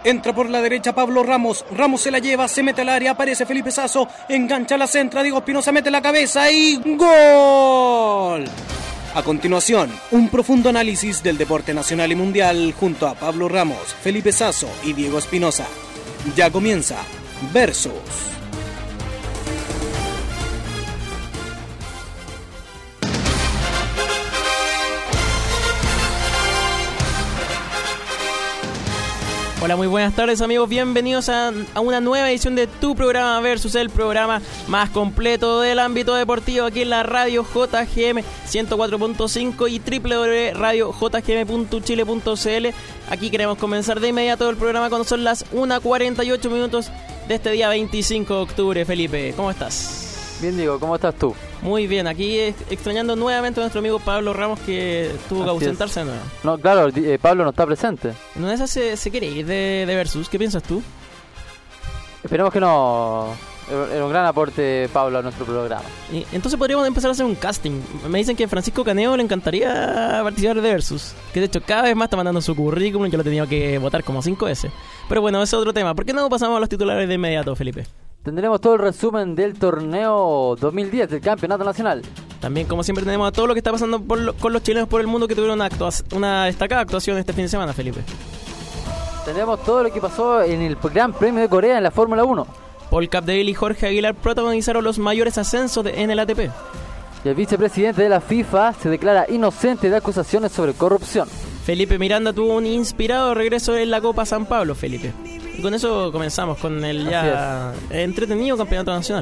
Entra por la derecha Pablo Ramos. Ramos se la lleva, se mete al área, aparece Felipe Sasso, engancha la centra, Diego Espinosa mete la cabeza y ¡gol! A continuación, un profundo análisis del deporte nacional y mundial junto a Pablo Ramos, Felipe Sasso y Diego Espinosa. Ya comienza Versus. Hola, muy buenas tardes amigos, bienvenidos a una nueva edición de tu programa Versus, el programa más completo del ámbito deportivo aquí en la radio JGM 104.5 y www.radiojgm.chile.cl. Aquí queremos comenzar de inmediato el programa cuando son las 1:48 minutos de este día 25 de octubre. Felipe, ¿cómo estás? Bien, Diego, ¿cómo estás tú? Muy bien, aquí extrañando nuevamente a nuestro amigo Pablo Ramos, que tuvo que ausentarse de nuevo. No, claro, Pablo no está presente. No, esa se quiere ir de Versus. ¿Qué piensas tú? Esperemos que no. Era un gran aporte Pablo a nuestro programa. Y entonces podríamos empezar a hacer un casting. Me dicen que Francisco Caneo le encantaría participar de Versus, que de hecho cada vez más está mandando su currículum. Yo lo he tenido que votar como 5 veces. Pero bueno, ese es otro tema. ¿Por qué no pasamos a los titulares de inmediato, Felipe? Tendremos todo el resumen del torneo 2010 del Campeonato Nacional. También, como siempre, tenemos a todo lo que está pasando con los chilenos por el mundo que tuvieron una destacada actuación este fin de semana, Felipe. Tendremos todo lo que pasó en el Gran Premio de Corea en la Fórmula 1. Paul Capdeville y Jorge Aguilar protagonizaron los mayores ascensos en el ATP. Y el vicepresidente de la FIFA se declara inocente de acusaciones sobre corrupción. Felipe Miranda tuvo un inspirado regreso en la Copa San Pablo, Felipe. Y con eso comenzamos con el ya entretenido Campeonato Nacional.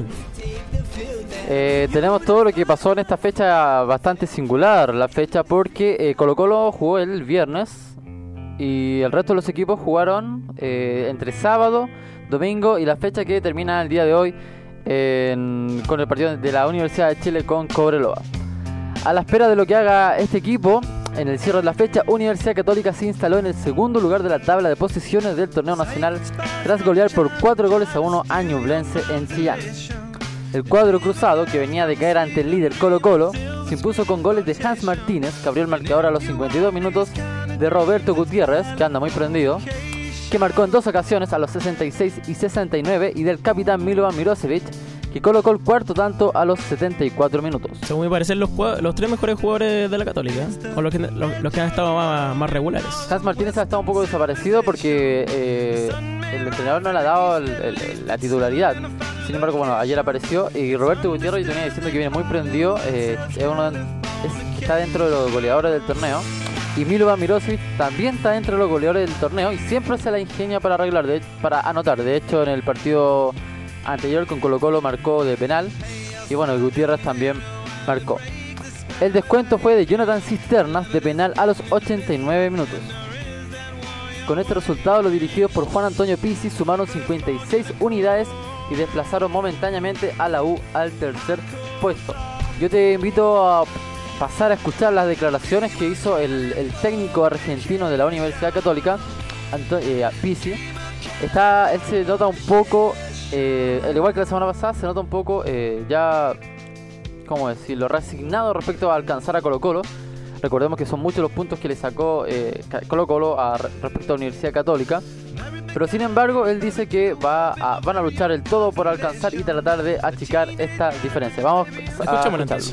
Tenemos todo lo que pasó en esta fecha bastante singular. La fecha porque Colo-Colo jugó el viernes y el resto de los equipos jugaron entre sábado, domingo y la fecha que termina el día de hoy con el partido de la Universidad de Chile con Cobreloa. A la espera de lo que haga este equipo, en el cierre de la fecha, Universidad Católica se instaló en el segundo lugar de la tabla de posiciones del torneo nacional tras golear por 4-1 a Ñublense en Chillán. El cuadro cruzado, que venía de caer ante el líder Colo-Colo, se impuso con goles de Hans Martínez, que abrió el marcador a los 52 minutos, de Roberto Gutiérrez, que anda muy prendido, que marcó en 2 ocasiones a los 66 y 69, y del capitán Milovan Mirosevic, que colocó el cuarto tanto a los 74 minutos. Según me parecen los 3 mejores jugadores de la Católica, o los que han estado más regulares. Hans Martínez ha estado un poco desaparecido porque el entrenador no le ha dado la titularidad. Sin embargo, bueno, ayer apareció, y Roberto Gutiérrez, yo venía diciendo que viene muy prendido, está dentro de los goleadores del torneo. Y Milovan Mirosevic también está dentro de los goleadores del torneo y siempre se la ingenia para para anotar. De hecho, en el partido anterior con Colo-Colo marcó de penal, y bueno, Gutiérrez también marcó. El descuento fue de Jonathan Cisternas de penal a los 89 minutos. Con este resultado, los dirigidos por Juan Antonio Pizzi sumaron 56 unidades y desplazaron momentáneamente a la U al tercer puesto. Yo te invito a pasar a escuchar las declaraciones que hizo el técnico argentino de la Universidad Católica, Pizzi. Él se nota un poco, al igual que la semana pasada, se nota un poco ya, ¿cómo decirlo?, resignado respecto a alcanzar a Colo-Colo. Recordemos que son muchos los puntos que le sacó Colo-Colo respecto a la Universidad Católica. Pero sin embargo, él dice que van a luchar el todo por alcanzar y tratar de achicar esta diferencia. Vamos a escucharlo.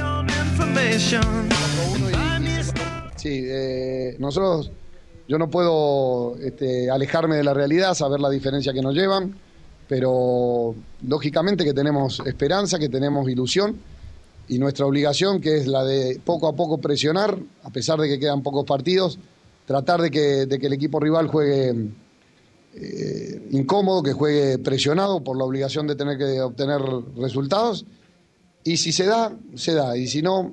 Sí, yo no puedo alejarme de la realidad, saber la diferencia que nos llevan, pero lógicamente que tenemos esperanza, que tenemos ilusión, y nuestra obligación, que es la de poco a poco presionar, a pesar de que quedan pocos partidos, tratar de que el equipo rival juegue incómodo, que juegue presionado por la obligación de tener que obtener resultados, y si se da, se da, y si no,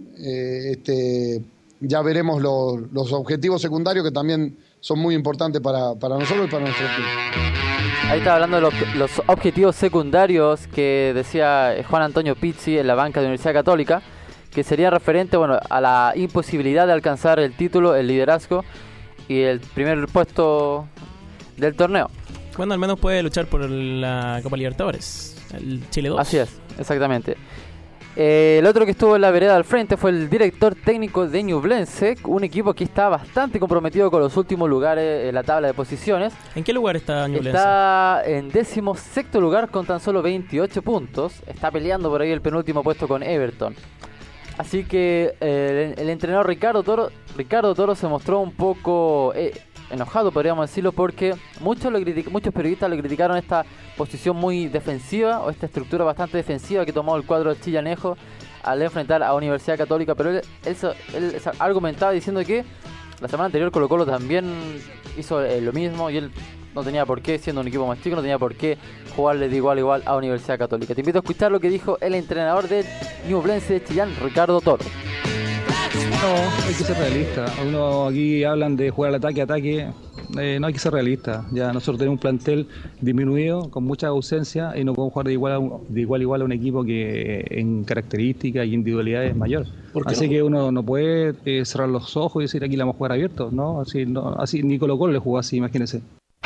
ya veremos los objetivos secundarios, que también son muy importantes para nosotros y para nuestro equipo. Ahí está hablando de los objetivos secundarios que decía Juan Antonio Pizzi en la banca de la Universidad Católica, que sería referente, bueno, a la imposibilidad de alcanzar el título, el liderazgo y el primer puesto del torneo. Bueno, al menos puede luchar por la Copa Libertadores, el Chile 2. Así es, exactamente. El otro que estuvo en la vereda al frente fue el director técnico de Ñublense, un equipo que está bastante comprometido con los últimos lugares en la tabla de posiciones. ¿En qué lugar está Ñublense? Está en 16º lugar con tan solo 28 puntos. Está peleando por ahí el penúltimo puesto con Everton. Así que el entrenador Ricardo Toro se mostró un poco enojado, podríamos decirlo, porque muchos periodistas le criticaron esta posición muy defensiva o esta estructura bastante defensiva que tomó el cuadro de Chillanejo al enfrentar a Universidad Católica, pero él argumentaba diciendo que la semana anterior Colo-Colo también hizo lo mismo y él no tenía por qué, siendo un equipo más chico, no tenía por qué jugarle de igual a igual a Universidad Católica. Te invito a escuchar lo que dijo el entrenador de Ñublense de Chillán, Ricardo Toro. No, hay que ser realista. Uno aquí hablan de jugar al ataque. No hay que ser realista. Ya nosotros tenemos un plantel disminuido, con mucha ausencia, y no podemos jugar de igual a igual a un equipo que en características y individualidades es mayor. Así que uno no puede cerrar los ojos y decir aquí la vamos a jugar abierto, ¿no? Así ni Colo-Colo le jugó así, imagínense.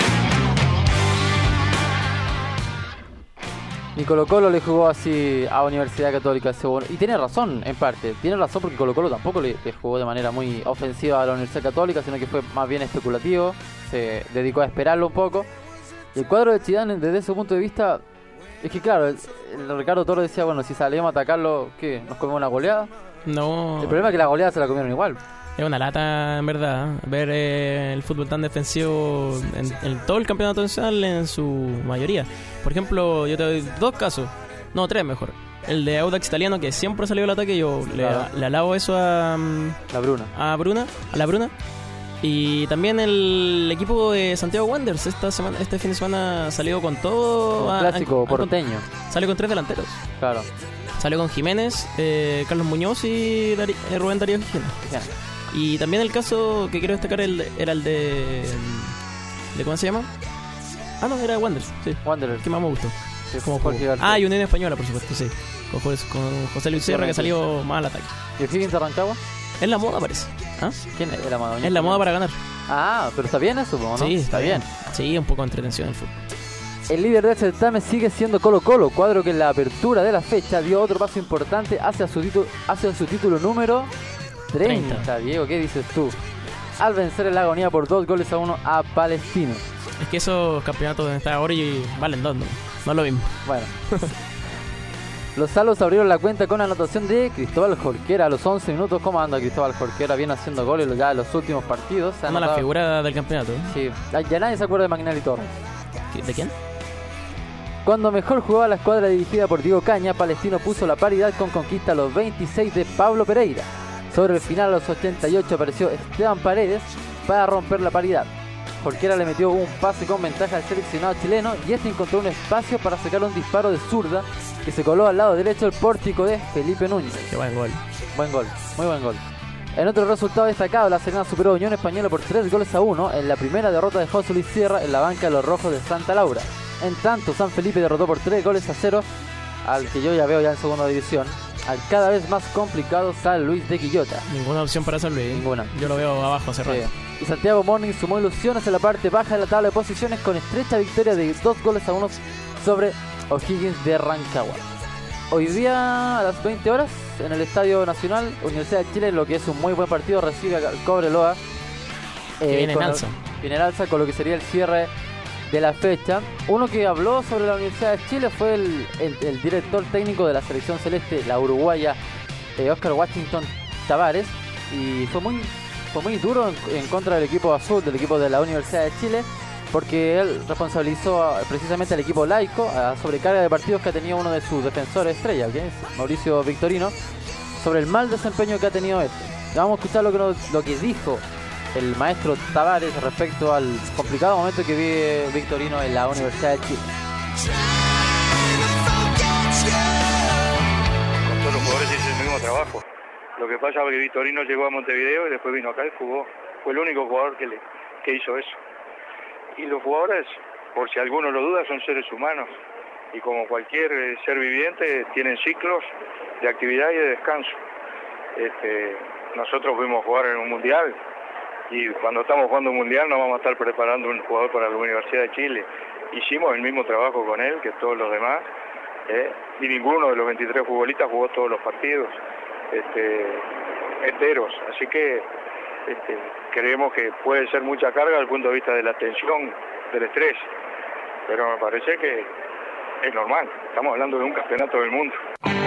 Ni Colo-Colo le jugó así a Universidad Católica, según. Y tiene razón, en parte. Tiene razón porque Colo-Colo tampoco le jugó de manera muy ofensiva a la Universidad Católica, sino que fue más bien especulativo. Se dedicó a esperarlo un poco. Y el cuadro de Chillán, desde ese punto de vista, es que claro, el Ricardo Toro decía, bueno, si salíamos a atacarlo, ¿qué? ¿Nos comemos una goleada? No. El problema es que la goleada se la comieron igual. Es una lata, en verdad, ver el fútbol tan defensivo en todo el campeonato nacional en su mayoría. Por ejemplo, yo te doy tres mejor. El de Audax Italiano, que siempre salió al ataque, yo le alabo eso a la Bruna. Y también el equipo de Santiago Wanderers este fin de semana salió con todo. Un clásico porteño. Salió con 3 delanteros. Claro. Salió con Jiménez, Carlos Muñoz y Rubén Darío Jiménez. Y también el caso que quiero destacar era el de ¿cómo se llama? No, era Wanderers, sí. Wanderers. Que más me gustó. Sí, y Unión Española, por supuesto, sí. Con José Luis Sierra, que salió más al ataque. ¿Y el Higgins de Rancagua? Es la moda, parece. ¿Quién es la moda? Es la moda para ganar. Pero está bien eso, ¿no? Sí, está bien. Sí, un poco de entretención en el fútbol. El líder del certamen sigue siendo Colo-Colo, cuadro que en la apertura de la fecha dio otro paso importante hacia su título número 30. Diego, ¿qué dices tú? Al vencer en la agonía por 2-1 a Palestino. Es que esos campeonatos donde está ahora y valen 2, no es lo mismo. Bueno. Los salos abrieron la cuenta con anotación de Cristóbal Jorquera a los 11 minutos. ¿Cómo anda Cristóbal Jorquera? Viene haciendo goles ya en los últimos partidos. La figura del campeonato. Sí, ya nadie se acuerda de Magnelli Torres. ¿De quién? Cuando mejor jugaba la escuadra dirigida por Diego Caña, Palestino puso la paridad con conquista a los 26 de Pablo Pereira. Sobre el final, a los 88, apareció Esteban Paredes para romper la paridad. Jorquera le metió un pase con ventaja al seleccionado chileno y este encontró un espacio para sacar un disparo de zurda que se coló al lado derecho del pórtico de Felipe Núñez. Qué buen gol. Buen gol, muy buen gol. En otro resultado destacado, la Serena superó a Unión Española por 3-1 en la primera derrota de José Luis Sierra en la banca de los rojos de Santa Laura. En tanto, San Felipe derrotó por 3-0 al que yo ya veo en segunda división, al cada vez más complicado San Luis de Quillota. Ninguna opción para San Luis. Ninguna. Yo lo veo abajo hace rato. Y Santiago Morning sumó ilusiones en la parte baja de la tabla de posiciones con estrecha victoria de 2-1 sobre O'Higgins de Rancagua. Hoy día a las 20 horas en el Estadio Nacional, Universidad de Chile, lo que es un muy buen partido, recibe al Cobreloa. Viene en alza. Viene en alza con lo que sería el cierre de la fecha. Uno que habló sobre la Universidad de Chile fue el director técnico de la selección celeste, la uruguaya, Oscar Washington Tavares, y fue muy duro en contra del equipo azul, del equipo de la Universidad de Chile, porque él responsabilizó precisamente al equipo laico a la sobrecarga de partidos que ha tenido uno de sus defensores estrella, que es Mauricio Victorino, sobre el mal desempeño que ha tenido este. Vamos a escuchar lo que dijo el maestro Tavares respecto al complicado momento que vive Victorino en la Universidad de Chile. Con todos los jugadores hizo el mismo trabajo. Lo que pasa es que Victorino llegó a Montevideo y después vino acá y jugó. Fue el único jugador que hizo eso. Y los jugadores, por si alguno lo duda, son seres humanos. Y como cualquier ser viviente, tienen ciclos de actividad y de descanso. Nosotros fuimos a jugar en un mundial. Y cuando estamos jugando un mundial no vamos a estar preparando un jugador para la Universidad de Chile. Hicimos el mismo trabajo con él que todos los demás, y ninguno de los 23 futbolistas jugó todos los partidos enteros, así que creemos que puede ser mucha carga desde el punto de vista de la tensión, del estrés, pero me parece que es normal, estamos hablando de un campeonato del mundo.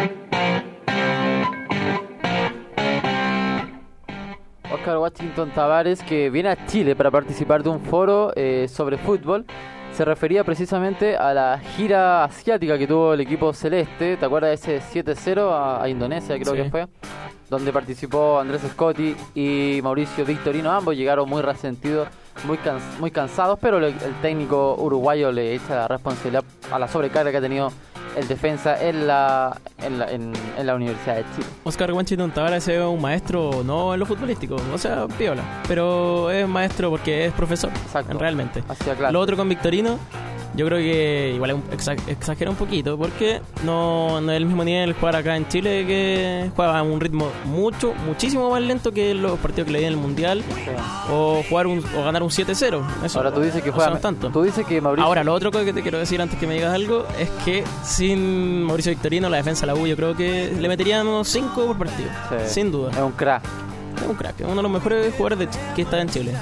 Oscar Washington Tabárez, que viene a Chile para participar de un foro sobre fútbol, se refería precisamente a la gira asiática que tuvo el equipo celeste. ¿Te acuerdas de ese 7-0 a Indonesia, creo que fue? Donde participó Andrés Scotti y Mauricio Victorino. Ambos llegaron muy resentidos, muy cansados, pero el técnico uruguayo le echa la responsabilidad a la sobrecarga que ha tenido el defensa en la Universidad de Chile. Oscar Washington Tabárez es un maestro, no en lo futbolístico, o sea, piola, pero es maestro porque es profesor. Exacto. Realmente. Claro. Lo otro con Victorino, yo creo que igual exagera un poquito, porque no es el mismo nivel jugar acá en Chile, que juega a un ritmo muchísimo más lento que los partidos que le di en el Mundial, o ganar un 7-0. Eso. Ahora tú dices que juega tanto. Tú dices que Mauricio... Ahora, lo otro que te quiero decir antes que me digas algo es que sin Mauricio Victorino, la defensa de la U, yo creo que le meterían unos 5 por partido, sin duda. Es un crack. Es uno de los mejores jugadores que está en Chile.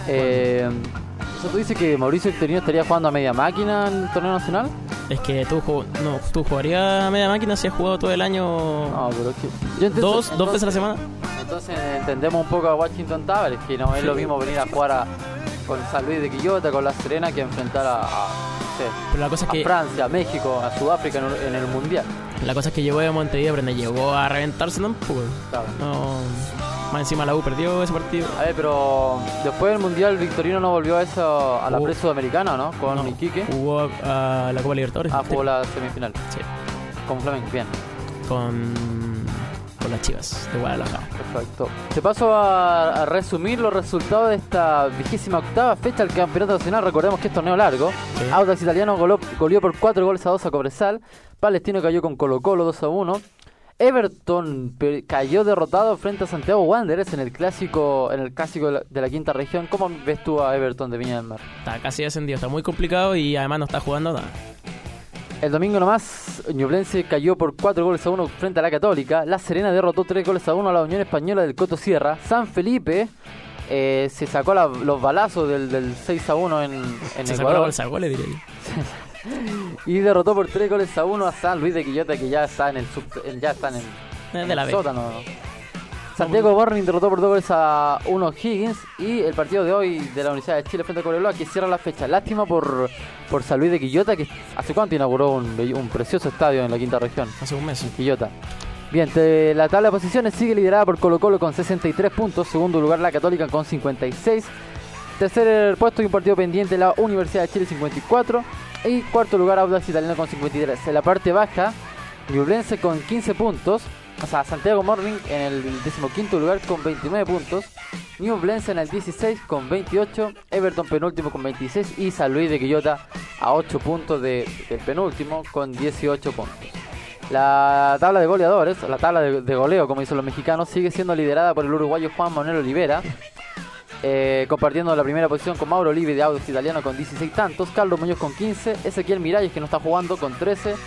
O sea, ¿tú dices que Mauricio Victorino estaría jugando a media máquina en el torneo nacional? Es que tú jugarías a media máquina si has jugado todo el año. No, pero es que yo entiendo, dos veces a la semana. Entonces entendemos un poco a Washington Tabárez, que no es lo mismo venir a jugar con San Luis de Quillota, con La Serena, que enfrentar pero la cosa es que Francia, a México, a Sudáfrica en el Mundial. La cosa es que llegó de Montevideo, pero no llegó a reventarse tampoco. Claro. No, más encima la U perdió ese partido. A ver, pero después del Mundial Victorino no volvió a la pre-sudamericana, ¿no? Con Iquique. Jugó a la Copa Libertadores. Jugó la semifinal. Sí. Con Flamengo, bien. Con las Chivas de Guadalajara. Perfecto. Te paso a resumir los resultados de esta 28ª fecha del Campeonato Nacional. Recordemos que es torneo largo. Sí. Audax Italiano goleó por 4-2 a Cobresal. Palestino cayó con Colo-Colo 2-1. Everton cayó derrotado frente a Santiago Wanderers en el clásico de la quinta región. ¿Cómo ves tú a Everton de Viña del Mar? Está casi descendido, está muy complicado y además no está jugando nada. El domingo nomás, Ñublense cayó por 4-1 frente a la Católica. La Serena derrotó 3-1 a la Unión Española del Coto Sierra. San Felipe se sacó los balazos del 6-1 en se Ecuador. Sacó la bolsa de goles, diría yo. Y derrotó por 3-1 a San Luis de Quillota, que ya está en el sótano. Santiago Morning derrotó por 2-1 Higgins. Y el partido de hoy de la Universidad de Chile frente a Cobreloa, que cierra la fecha. Lástima por San Luis de Quillota, que hace cuánto inauguró un precioso estadio en la quinta región. Hace un mes. En Quillota. Bien, la tabla de posiciones sigue liderada por Colo-Colo con 63 puntos. Segundo lugar la Católica con 56. Tercer puesto y un partido pendiente la Universidad de Chile 54. Y cuarto lugar Audax Italiano con 53. En la parte baja, Ñublense con 15 puntos. O sea, Santiago Morning en el 15º lugar con 29 puntos. Ñublense en el 16 con 28. Everton penúltimo con 26. Y San Luis de Quillota a 8 puntos del penúltimo con 18 puntos. La tabla de goleadores, la tabla de goleo, como dicen los mexicanos, sigue siendo liderada por el uruguayo Juan Manuel Olivera. Compartiendo la primera posición con Mauro Olivi de Audax Italiano con 16 tantos, Carlos Muñoz con 15, Ezequiel Miralles, que no está jugando, con 13,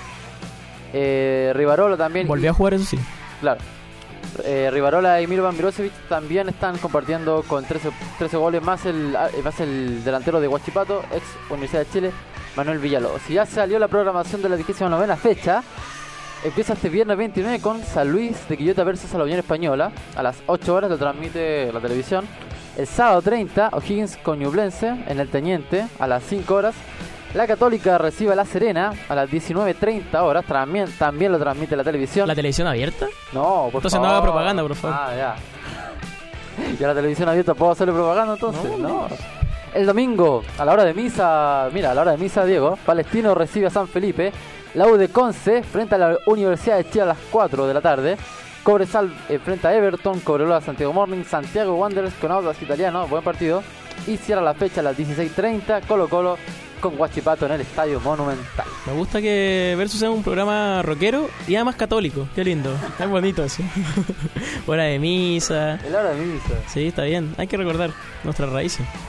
Rivarola también. Volvió a jugar, eso sí. Claro. Rivarola y Mirvan Mirosevic también están compartiendo con 13 goles, más el delantero de Huachipato, ex Universidad de Chile, Manuel Villalobos. Si ya salió la programación de la 29ª fecha, empieza este viernes 29 con San Luis de Quillota versus a la Unión Española. A las 8 horas lo transmite la televisión. El sábado 30, O'Higgins con Ñublense en el Teniente a las 5 horas. La Católica recibe a La Serena a las 19:30 horas. También lo transmite la televisión. ¿La televisión abierta? No, por entonces favor. No haga propaganda, por favor. Ya. ¿Y a la televisión abierta puedo hacerle propaganda entonces? No. El domingo, a la hora de misa, Diego, Palestino recibe a San Felipe. La U de Conce frente a la Universidad de Chile a las 4 de la tarde. Cobresal frente a Everton, Cobreloa Santiago Morning, Santiago Wanderers con Audax Italiano, buen partido. Y cierra la fecha a las 16:30, Colo-Colo con Huachipato en el Estadio Monumental. Me gusta que Versus sea un programa rockero y además católico, qué lindo, es bonito eso. Hora de misa. El hora de misa. Sí, está bien, hay que recordar nuestras raíces.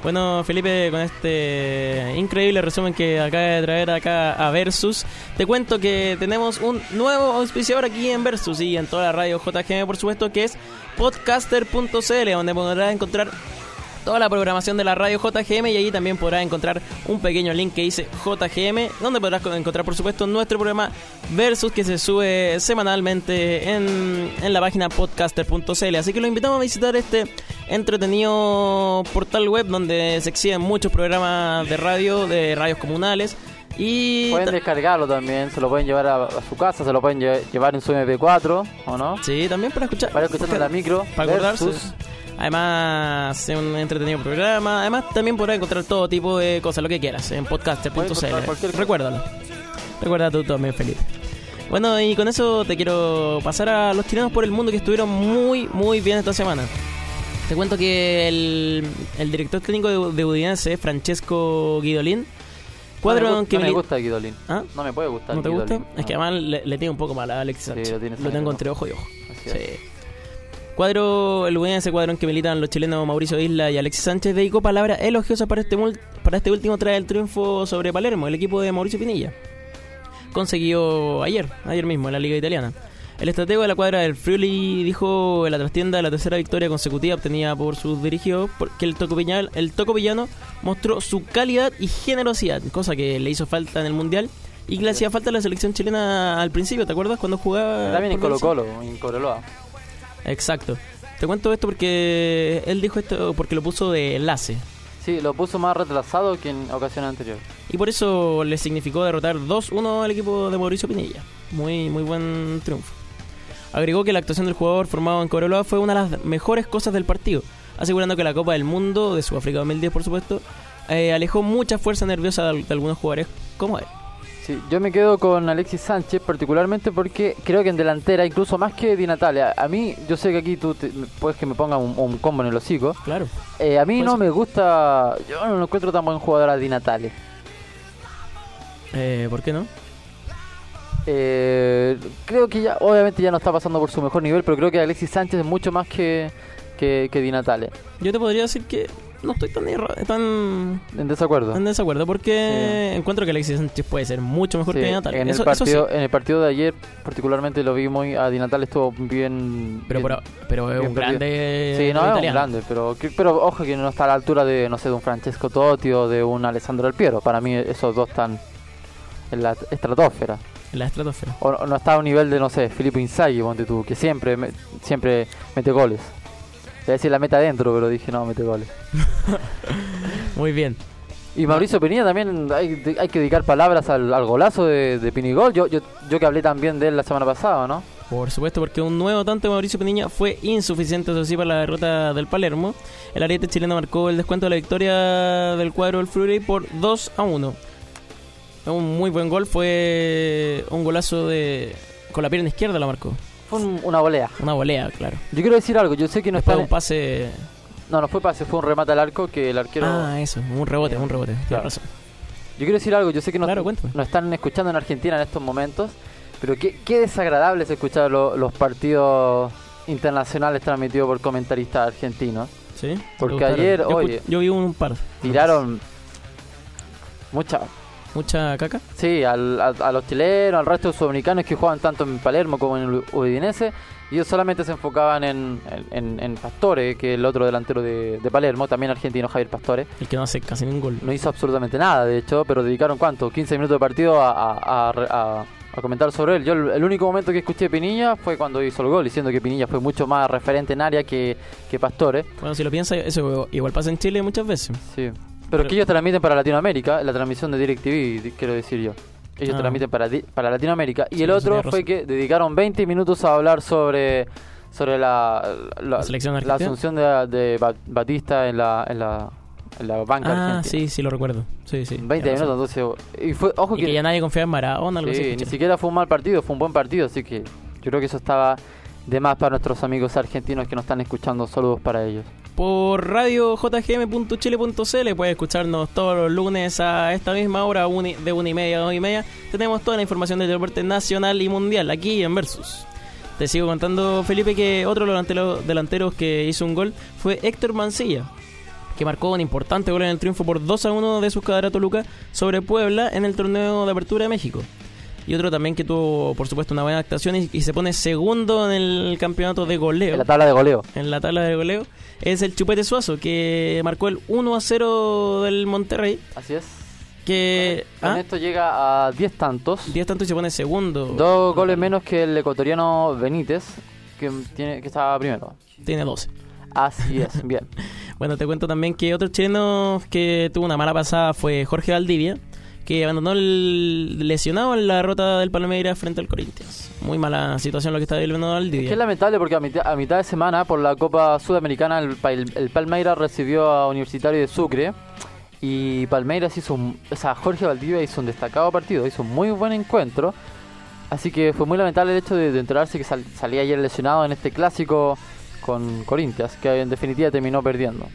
Bueno, Felipe, con este increíble resumen que acaba de traer acá a Versus, te cuento que tenemos un nuevo auspiciador aquí en Versus y en toda la radio JGM, por supuesto, que es podcaster.cl, donde podrás encontrar toda la programación de la radio JGM y allí también podrás encontrar un pequeño link que dice JGM, donde podrás encontrar, por supuesto, nuestro programa Versus, que se sube semanalmente en la página podcaster.cl. Así que los invitamos a visitar este entretenido portal web donde se exhiben muchos programas de radios comunales. Y pueden descargarlo también, se lo pueden llevar a su casa, se lo pueden llevar en su MP4, ¿o no? Sí, también para escuchar. Para escuchar en la micro. Para acordarse. Además, es un entretenido programa. Además, también podrás encontrar todo tipo de cosas, lo que quieras, en podcaster.cl. Recuérdalo. Recuerda tú también, Felipe. Bueno, y con eso te quiero pasar a los chilenos por el mundo que estuvieron muy, muy bien esta semana. Te cuento que el director técnico de Udinese, Francesco Guidolin, no me gusta Guidolin. ¿Ah? No me puede gustar. ¿No te Guidolin. gusta? Es que además le tiene un poco mal a Alexis Sánchez. Sí, lo tengo entre ojo y ojo. Así Sí. es. El Udinese, cuadro en que militan los chilenos Mauricio Isla y Alexis Sánchez, dedicó palabras elogiosas para este último tras el triunfo sobre Palermo, el equipo de Mauricio Pinilla. Consiguió ayer mismo en la Liga Italiana. El estratego de la cuadra del Friuli dijo en la trastienda de la tercera victoria consecutiva obtenida por sus dirigidos que el tocopillano mostró su calidad y generosidad, cosa que le hizo falta en el Mundial y que le hacía falta a la selección chilena al principio, ¿te acuerdas? Cuando jugaba... También en Colo-Colo, en Cobreloa. Exacto. Te cuento esto porque él dijo esto porque lo puso de enlace. Sí, lo puso más retrasado que en ocasiones anteriores. Y por eso le significó derrotar 2-1 al equipo de Mauricio Pinilla. Muy, muy buen triunfo. Agregó que la actuación del jugador formado en Cobreloa fue una de las mejores cosas del partido, asegurando que la Copa del Mundo de Sudáfrica 2010, por supuesto, alejó mucha fuerza nerviosa de algunos jugadores como él. Sí, yo me quedo con Alexis Sánchez particularmente porque creo que en delantera, incluso más que Di Natale, a mí, yo sé que aquí tú puedes que me ponga un combo en el hocico. Claro. A mí no me gusta, yo no lo encuentro tan buen jugador a Di Natale. ¿Por qué no? Creo que ya, obviamente ya no está pasando por su mejor nivel, pero creo que Alexis Sánchez es mucho más que Di Natale. Yo te podría decir que no estoy tan en desacuerdo porque encuentro que Alexis Sánchez puede ser mucho mejor que Di Natale. En el partido de ayer particularmente lo vi muy, a Di Natale estuvo bien, pero es un grande. Sí, no italiano. Es un grande, pero ojo que no está a la altura de, no sé, de un Francesco Totti o de un Alessandro Del Piero. Para mí esos dos están en la estratosfera. En la estratosfera. O no está a un nivel de, no sé, Filippo Inzaghi, ponte tú, que siempre mete goles. Iba a decir la meta adentro, pero dije no, mete goles. Muy bien. Y Mauricio Pinilla también hay que dedicar palabras al golazo de Pinigol. Yo que hablé también de él la semana pasada, ¿no? Por supuesto, porque un nuevo tanto de Mauricio Pinilla fue insuficiente, eso sí, para la derrota del Palermo. El ariete chileno marcó el descuento de la victoria del cuadro del Friuli por 2-1. Un muy buen gol, fue un golazo con la pierna izquierda la marcó. Fue una volea. Una volea, claro. Yo quiero decir algo, yo sé que no está... un pase... No fue pase, fue un remate al arco que el arquero... Ah, eso, un rebote, tienes razón. Yo quiero decir algo, yo sé que no están escuchando en Argentina en estos momentos, pero qué desagradable es escuchar los partidos internacionales transmitidos por comentaristas argentinos. Sí. Porque ayer, yo vi un par. Tiraron ¿Mucha caca? Sí, a los chilenos, al resto de los sudamericanos que juegan tanto en Palermo como en el Udinese, y ellos solamente se enfocaban en Pastore, que es el otro delantero de Palermo, también argentino, Javier Pastore. El que no hace casi ningún gol. No hizo absolutamente nada, de hecho, pero dedicaron, ¿cuánto? 15 minutos de partido a comentar sobre él. Yo el único momento que escuché Pinilla fue cuando hizo el gol, diciendo que Pinilla fue mucho más referente en área que Pastore. Bueno, si lo piensas, eso igual pasa en Chile muchas veces. Sí. Pero es que ellos transmiten para Latinoamérica, la transmisión de DirecTV, quiero decir yo. Ellos transmiten para Latinoamérica. Y sí, el otro fue que dedicaron 20 minutos a hablar sobre la asunción de Batista en la banca argentina. Sí, lo recuerdo. Sí. 20 minutos, entonces... Y fue, ojo que ya nadie confiaba en Maradona. Algo así, ni siquiera fue un mal partido, fue un buen partido. Así que yo creo que eso estaba de más para nuestros amigos argentinos que nos están escuchando. Saludos para ellos. Por radio jgm.chile.cl puedes escucharnos todos los lunes a esta misma hora, de 1:30 a 2:30. Tenemos toda la información del deporte nacional y mundial aquí en Versus. Te sigo contando, Felipe, que otro de los delanteros que hizo un gol fue Héctor Mancilla. que marcó un importante gol en el triunfo por 2-1 de su Escuadra Toluca sobre Puebla en el torneo de Apertura de México. Y otro también que tuvo, por supuesto, una buena actuación y se pone segundo en el campeonato de goleo. En la tabla de goleo. En la tabla de goleo es el Chupete Suazo, que marcó el 1-0 del Monterrey. Así es. Que con esto llega a 10 tantos. 10 tantos y se pone segundo. 2 goles menos que el ecuatoriano Benítez, que estaba primero. Tiene 12. Así es, bien. Bueno, te cuento también que otro chileno que tuvo una mala pasada fue Jorge Valdivia, que abandonó el lesionado en la derrota del Palmeiras frente al Corinthians. Muy mala situación lo que está viviendo Valdivia. Es lamentable porque a mitad de semana, por la Copa Sudamericana, el Palmeiras recibió a Universitario de Sucre. Y Palmeiras Jorge Valdivia hizo un destacado partido, hizo un muy buen encuentro. Así que fue muy lamentable el hecho de enterarse que salía ayer lesionado en este clásico con Corinthians, que en definitiva terminó perdiendo.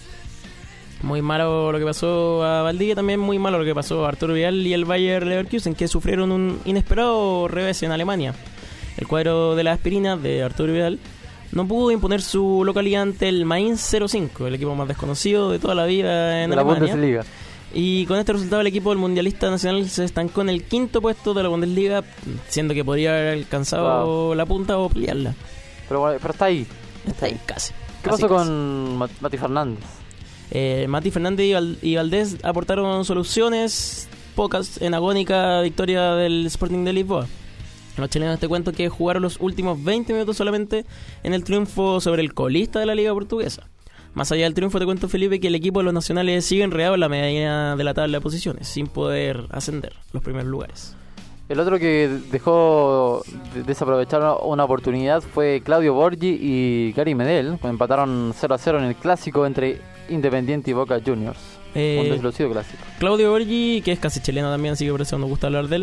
Muy malo lo que pasó a Valdivia, también muy malo lo que pasó a Arturo Vidal y el Bayer Leverkusen, que sufrieron un inesperado revés en Alemania. El cuadro de las aspirinas de Arturo Vidal no pudo imponer su localidad ante el Mainz 05, el equipo más desconocido de toda la vida en Alemania. La Bundesliga. Y con este resultado el equipo del mundialista nacional se estancó en el 5º puesto de la Bundesliga, siendo que podría haber alcanzado la punta o pelearla. Pero está ahí. Está ahí casi. ¿Qué pasó con Mati Fernández? Mati Fernández y Valdés aportaron soluciones pocas en agónica victoria del Sporting de Lisboa. Los chilenos te cuento que jugaron los últimos 20 minutos solamente en el triunfo sobre el colista de la Liga Portuguesa. Más allá del triunfo te cuento, Felipe, que el equipo de los nacionales sigue enredado en la medalla de la tabla de posiciones, sin poder ascender los primeros lugares. El otro que dejó desaprovechar una oportunidad fue Claudio Borgi y Gary Medel, que empataron 0-0 en el clásico entre Independiente y Boca Juniors. Un deslucido clásico. Claudio Borgi, que es casi chileno también, así que por eso nos gusta hablar de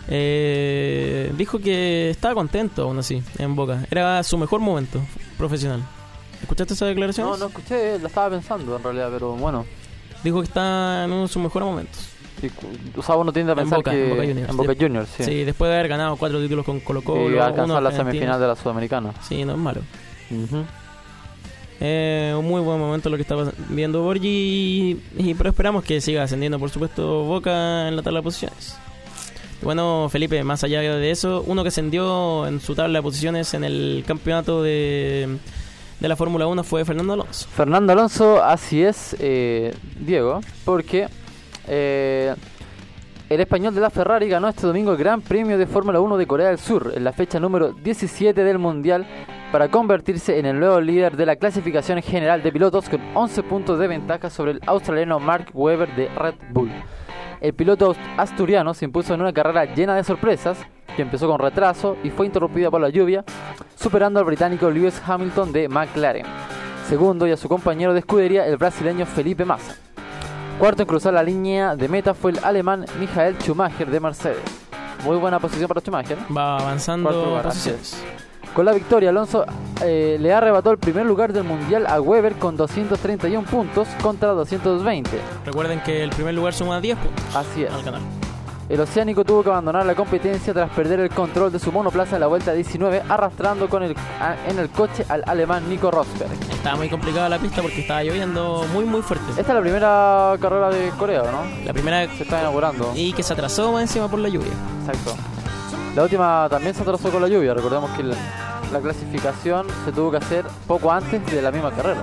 él, dijo que estaba contento aún así en Boca. Era su mejor momento profesional. ¿Escuchaste esa declaración? No escuché, la estaba pensando en realidad, pero bueno. Dijo que está en uno de sus mejores momentos. O sea, uno tiende a pensar en Boca Juniors, sí. Sí, después de haber ganado 4 títulos con Colo-Colo, y alcanzar la semifinal de la Sudamericana. Sí, no es malo. Un muy buen momento lo que está viendo Borgi, pero esperamos que siga ascendiendo, por supuesto, Boca en la tabla de posiciones. Bueno, Felipe, más allá de eso, uno que ascendió en su tabla de posiciones en el campeonato de la Fórmula 1 fue Fernando Alonso. Fernando Alonso, así es, Diego, porque el español de la Ferrari ganó este domingo el Gran Premio de Fórmula 1 de Corea del Sur en la fecha número 17 del Mundial para convertirse en el nuevo líder de la clasificación general de pilotos con 11 puntos de ventaja sobre el australiano Mark Webber de Red Bull. El piloto asturiano se impuso en una carrera llena de sorpresas, que empezó con retraso y fue interrumpida por la lluvia, superando al británico Lewis Hamilton de McLaren. Segundo, y a su compañero de escudería, el brasileño Felipe Massa. Cuarto en cruzar la línea de meta fue el alemán Michael Schumacher de Mercedes. Muy buena posición para Schumacher. Va avanzando posiciones. Con la victoria, Alonso le arrebató el primer lugar del Mundial a Webber con 231 puntos contra 220. Recuerden que el primer lugar suma 10 puntos. Así es. Al ganar. El oceánico tuvo que abandonar la competencia tras perder el control de su monoplaza en la vuelta 19, arrastrando en el coche al alemán Nico Rosberg. Estaba muy complicada la pista porque estaba lloviendo muy fuerte. Esta es la primera carrera de Corea, ¿no? La primera se está inaugurando. Y que se atrasó más encima por la lluvia. Exacto. La última también se atrasó con la lluvia. Recordemos que la clasificación se tuvo que hacer poco antes de la misma carrera.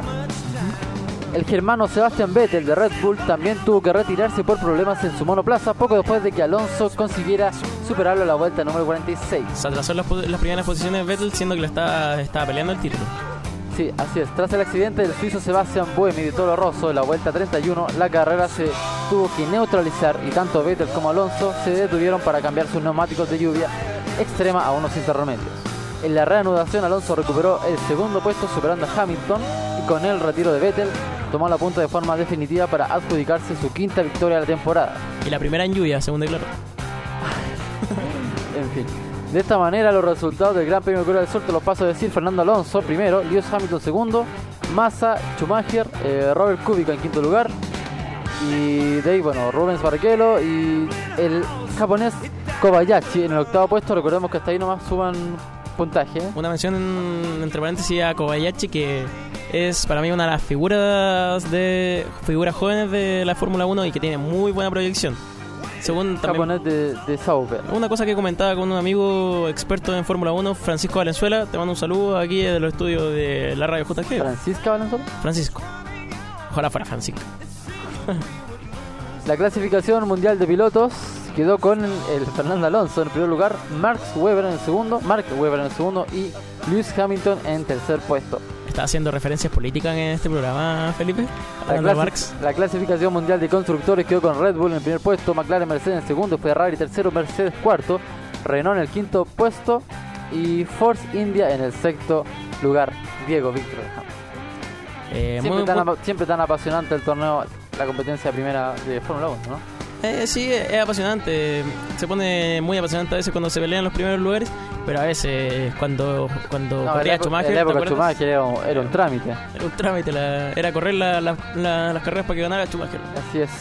El germano Sebastian Vettel de Red Bull también tuvo que retirarse por problemas en su monoplaza poco después de que Alonso consiguiera superarlo a la vuelta número 46. Se atrasó en las primeras posiciones de Vettel, siendo que estaba peleando el título. Sí, así es. Tras el accidente del suizo Sebastian Buemi de Toro Rosso en la vuelta 31, la carrera se tuvo que neutralizar y tanto Vettel como Alonso se detuvieron para cambiar sus neumáticos de lluvia extrema a unos intermedios. En la reanudación, Alonso recuperó el segundo puesto superando a Hamilton y con el retiro de Vettel tomó la punta de forma definitiva para adjudicarse su quinta victoria de la temporada. Y la primera en lluvia, según declaró. En fin. De esta manera, los resultados del Gran Premio de Corea del Sur te los paso a decir: Fernando Alonso primero, Lewis Hamilton segundo, Massa, Schumacher, Robert Kubica en quinto lugar, y de ahí, bueno, Rubens Barrichello y el japonés Kobayashi en el octavo puesto. Recordemos que hasta ahí nomás suban puntaje. Una mención entre paréntesis a Kobayashi, que es para mí una de las figuras jóvenes de la Fórmula 1 y que tiene muy buena proyección. Según también, japonés de Sauber. una cosa que comentaba con un amigo experto en Fórmula 1, Francisco Valenzuela, te mando un saludo aquí de los estudios de la radio JG. ¿Francisca Valenzuela? Francisco. Ojalá fuera Francisco. La clasificación mundial de pilotos quedó con el Fernando Alonso en primer lugar, Mark Webber en el segundo y Lewis Hamilton en tercer puesto. ¿Está haciendo referencias políticas en este programa, Felipe? La clasificación mundial de constructores quedó con Red Bull en el primer puesto, McLaren Mercedes en segundo, Ferrari tercero, Mercedes cuarto, Renault en el quinto puesto y Force India en el sexto lugar. Diego Víctor Alejandro. Siempre tan apasionante el torneo, la competencia primera de Fórmula 1, ¿no? Sí, es apasionante. Se pone muy apasionante a veces cuando se pelean los primeros lugares, pero a veces cuando corría Schumacher, en la época Schumacher era un trámite. Era un trámite, era correr las carreras para que ganara Schumacher. Así es.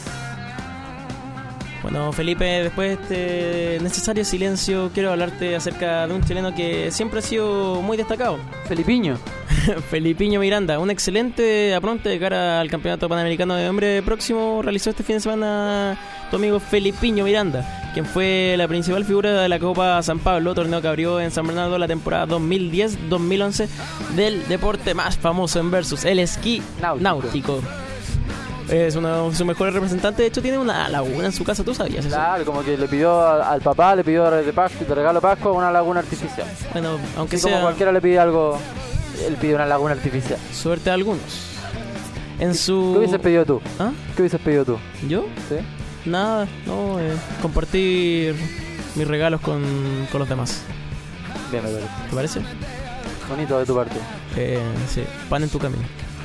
Bueno, Felipe, después de este necesario silencio, quiero hablarte acerca de un chileno que siempre ha sido muy destacado. Felipiño. Felipiño Miranda, un excelente apronte de cara al Campeonato Panamericano de Hombre próximo. Realizó este fin de semana tu amigo Felipiño Miranda, quien fue la principal figura de la Copa San Pablo, torneo que abrió en San Bernardo la temporada 2010-2011 del deporte más famoso en versus, el esquí náutico. Es uno de sus mejores representantes. De hecho, tiene una laguna en su casa. ¿Tú sabías eso? Claro, como que le pidió al papá, le pidió de regalo Pascua una laguna artificial. Bueno, aunque sea... como cualquiera le pide algo, él pide una laguna artificial. Suerte a algunos. ¿Qué hubieses pedido tú? ¿Ah? ¿Qué hubieses pedido tú? ¿Yo? ¿Sí? Nada, no, compartir mis regalos con los demás. Bien, me parece. ¿Te parece? Bonito de tu parte. Sí, pan en tu camino.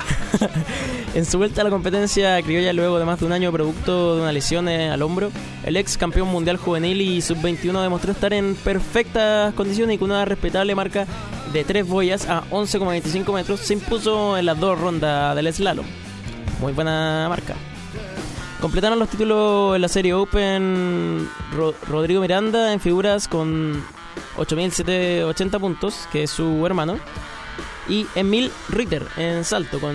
En su vuelta a la competencia criolla, luego de más de un año producto de una lesión al hombro, el ex campeón mundial juvenil y sub-21 demostró estar en perfectas condiciones y con una respetable marca de 3 boyas a 11,25 metros se impuso en las 2 rondas del slalom. Muy buena marca. Completaron los títulos en la serie Open Rodrigo Miranda en figuras con 8.780 puntos, que es su hermano, y Emil Ritter en salto con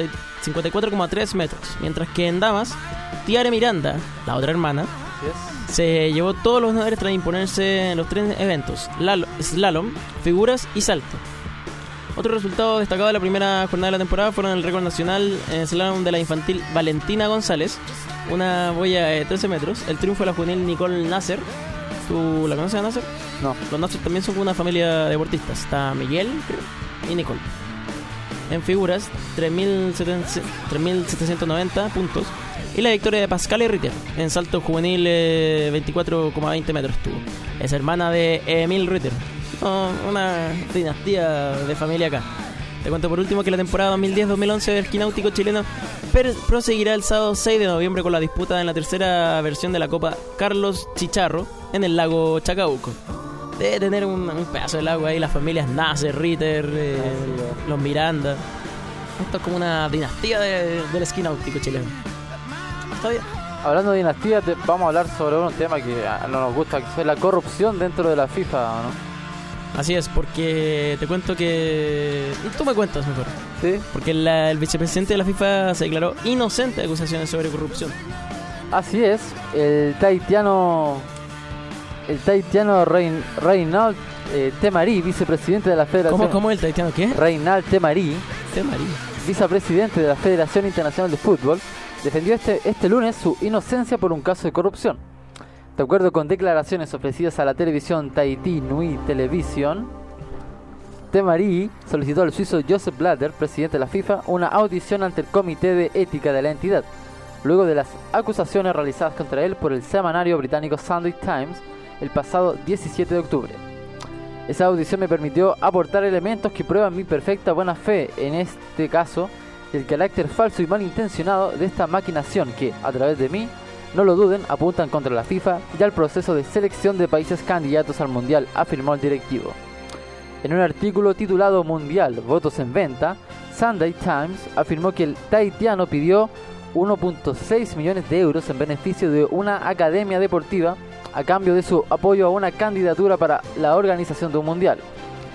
54,3 metros, mientras que en damas Tiare Miranda, la otra hermana, se llevó todos los honores tras imponerse en los 3 eventos: slalom, figuras y salto. Otro resultado destacado de la primera jornada de la temporada fueron el récord nacional en el slalom de la infantil Valentina González, una boya de 13 metros, el triunfo de la juvenil Nicole Nasser. ¿Tú la conoces a Nasser? No. Los Nasser también son una familia de deportistas. Está Miguel, creo, y Nicole. En figuras, 3.790 puntos. Y la victoria de Pascal Ritter en salto juvenil, 24,20 metros tuvo. Es hermana de Emil Ritter. Una dinastía de familia acá. Te cuento por último que la temporada 2010-2011 del esquí náutico chileno proseguirá el sábado 6 de noviembre con la disputa en la tercera versión de la Copa Carlos Chicharro en el lago Chacabuco. Debe tener un pedazo de lago ahí, las familias Nasser, Ritter, los Miranda. Esto es como una dinastía del esquí náutico chileno. Está bien. Hablando de dinastía, vamos a hablar sobre un tema que no nos gusta, que es la corrupción dentro de la FIFA, ¿no? Así es, porque te cuento que... Tú me cuentas mejor. ¿Sí? Porque el vicepresidente de la FIFA se declaró inocente de acusaciones sobre corrupción. Así es, el tahitiano Reinald Temari, vicepresidente de la Federación... ¿Cómo el tahitiano qué? Reinald Temari, vicepresidente de la Federación Internacional de Fútbol, defendió este lunes su inocencia por un caso de corrupción. De acuerdo con declaraciones ofrecidas a la televisión Tahití Nui Television, Temari solicitó al suizo Joseph Blatter, presidente de la FIFA, una audición ante el Comité de Ética de la entidad, luego de las acusaciones realizadas contra él por el semanario británico Sunday Times el pasado 17 de octubre. Esa audición me permitió aportar elementos que prueban mi perfecta buena fe en este caso y el carácter falso y malintencionado de esta maquinación que, a través de mí, no lo duden, apuntan contra la FIFA y al proceso de selección de países candidatos al Mundial, afirmó el directivo. En un artículo titulado Mundial, votos en venta, Sunday Times afirmó que el tahitiano pidió 1.6 millones de euros en beneficio de una academia deportiva a cambio de su apoyo a una candidatura para la organización de un Mundial.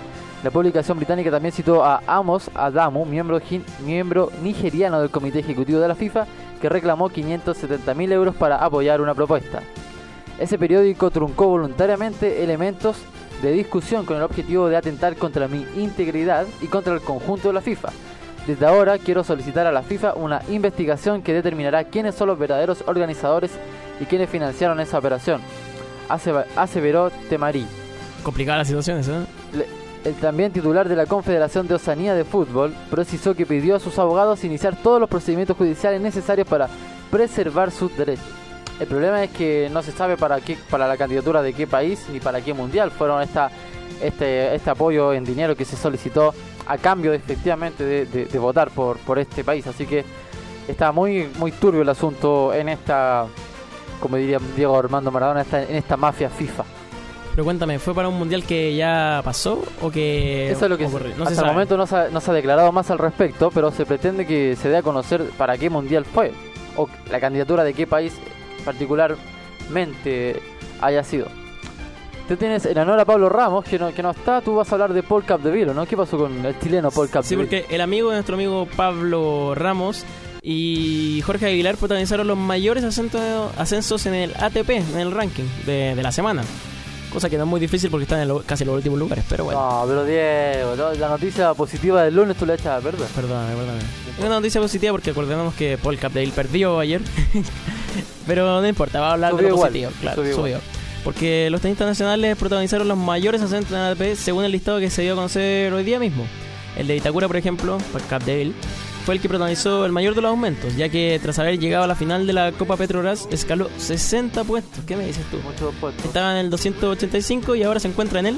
La publicación británica también citó a Amos Adamu, miembro nigeriano del Comité Ejecutivo de la FIFA, que reclamó 570.000 euros para apoyar una propuesta. Ese periódico truncó voluntariamente elementos de discusión con el objetivo de atentar contra mi integridad y contra el conjunto de la FIFA. Desde ahora quiero solicitar a la FIFA una investigación que determinará quiénes son los verdaderos organizadores y quiénes financiaron esa operación, aseveró Temari. Complicadas las situaciones, ¿eh? El también titular de la Confederación de Oceanía de Fútbol precisó que pidió a sus abogados iniciar todos los procedimientos judiciales necesarios para preservar sus derechos. El problema es que no se sabe para la candidatura de qué país ni para qué mundial fueron este apoyo en dinero que se solicitó a cambio efectivamente de votar por este país. Así que está muy turbio el asunto en esta, como diría Diego Armando Maradona, en esta mafia FIFA. Pero cuéntame, ¿fue para un mundial que ya pasó o que eso es lo que ocurrió? No hasta el momento no se ha declarado más al respecto, pero se pretende que se dé a conocer para qué mundial fue o la candidatura de qué país particularmente haya sido. Tú tienes en honor a Pablo Ramos, que no está. Tú vas a hablar de Paul Capdeville, ¿no? ¿Qué pasó con el chileno Paul Capdeville? Sí, porque nuestro amigo Pablo Ramos y Jorge Aguilar protagonizaron los mayores ascensos en el ATP, en el ranking de la semana. Cosa que no es muy difícil porque están en casi los últimos lugares, pero bueno. No, pero Diego, la noticia positiva del lunes tú la echas a perder. Perdóname. Es una noticia positiva porque acordémonos que Paul Capdeville perdió ayer. Pero no importa, va a hablar de lo positivo. Claro, subió. Porque los tenistas nacionales protagonizaron los mayores ascensos en el ATP según el listado que se dio a conocer hoy día mismo. El de Vitacura, por ejemplo, Paul Capdeville, fue el que protagonizó el mayor de los aumentos, ya que tras haber llegado a la final de la Copa Petrobras escaló 60 puestos. ¿Qué me dices tú? Muchos puestos. Estaba en el 285 y ahora se encuentra en el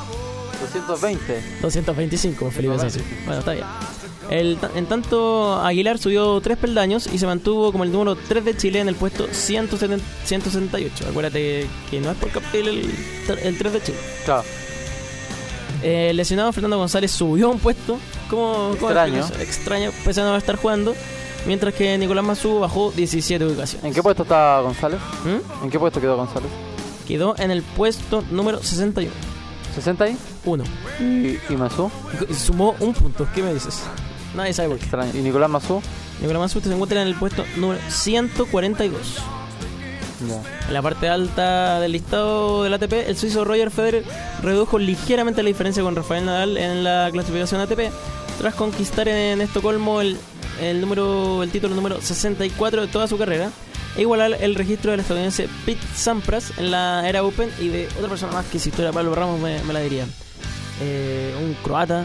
225, Felipe Sassi. Bueno, está bien. En tanto, Aguilar subió 3 peldaños y se mantuvo como el número 3 de Chile en el puesto 178. Acuérdate que no es por Capdeville el 3 de Chile. Claro. El lesionado Fernando González subió un puesto. ¿Cómo extraño, pese a no estar jugando. Mientras que Nicolás Mazú bajó 17 ubicaciones. ¿En qué puesto está González? ¿En qué puesto quedó González? Quedó en el puesto número 61. ¿61? ¿Y Mazú? Sumó un punto. ¿Qué me dices? Nadie sabe por qué. Extraño. ¿Y Nicolás Mazú? Nicolás Mazú se encuentra en el puesto número 142. Ya. En la parte alta del listado del ATP, el suizo Roger Federer redujo ligeramente la diferencia con Rafael Nadal en la clasificación ATP tras conquistar en Estocolmo el título número 64 de toda su carrera e igualar el registro del estadounidense Pete Sampras en la era Open y de otra persona más que si estuviera Pablo Ramos me la diría. Un croata.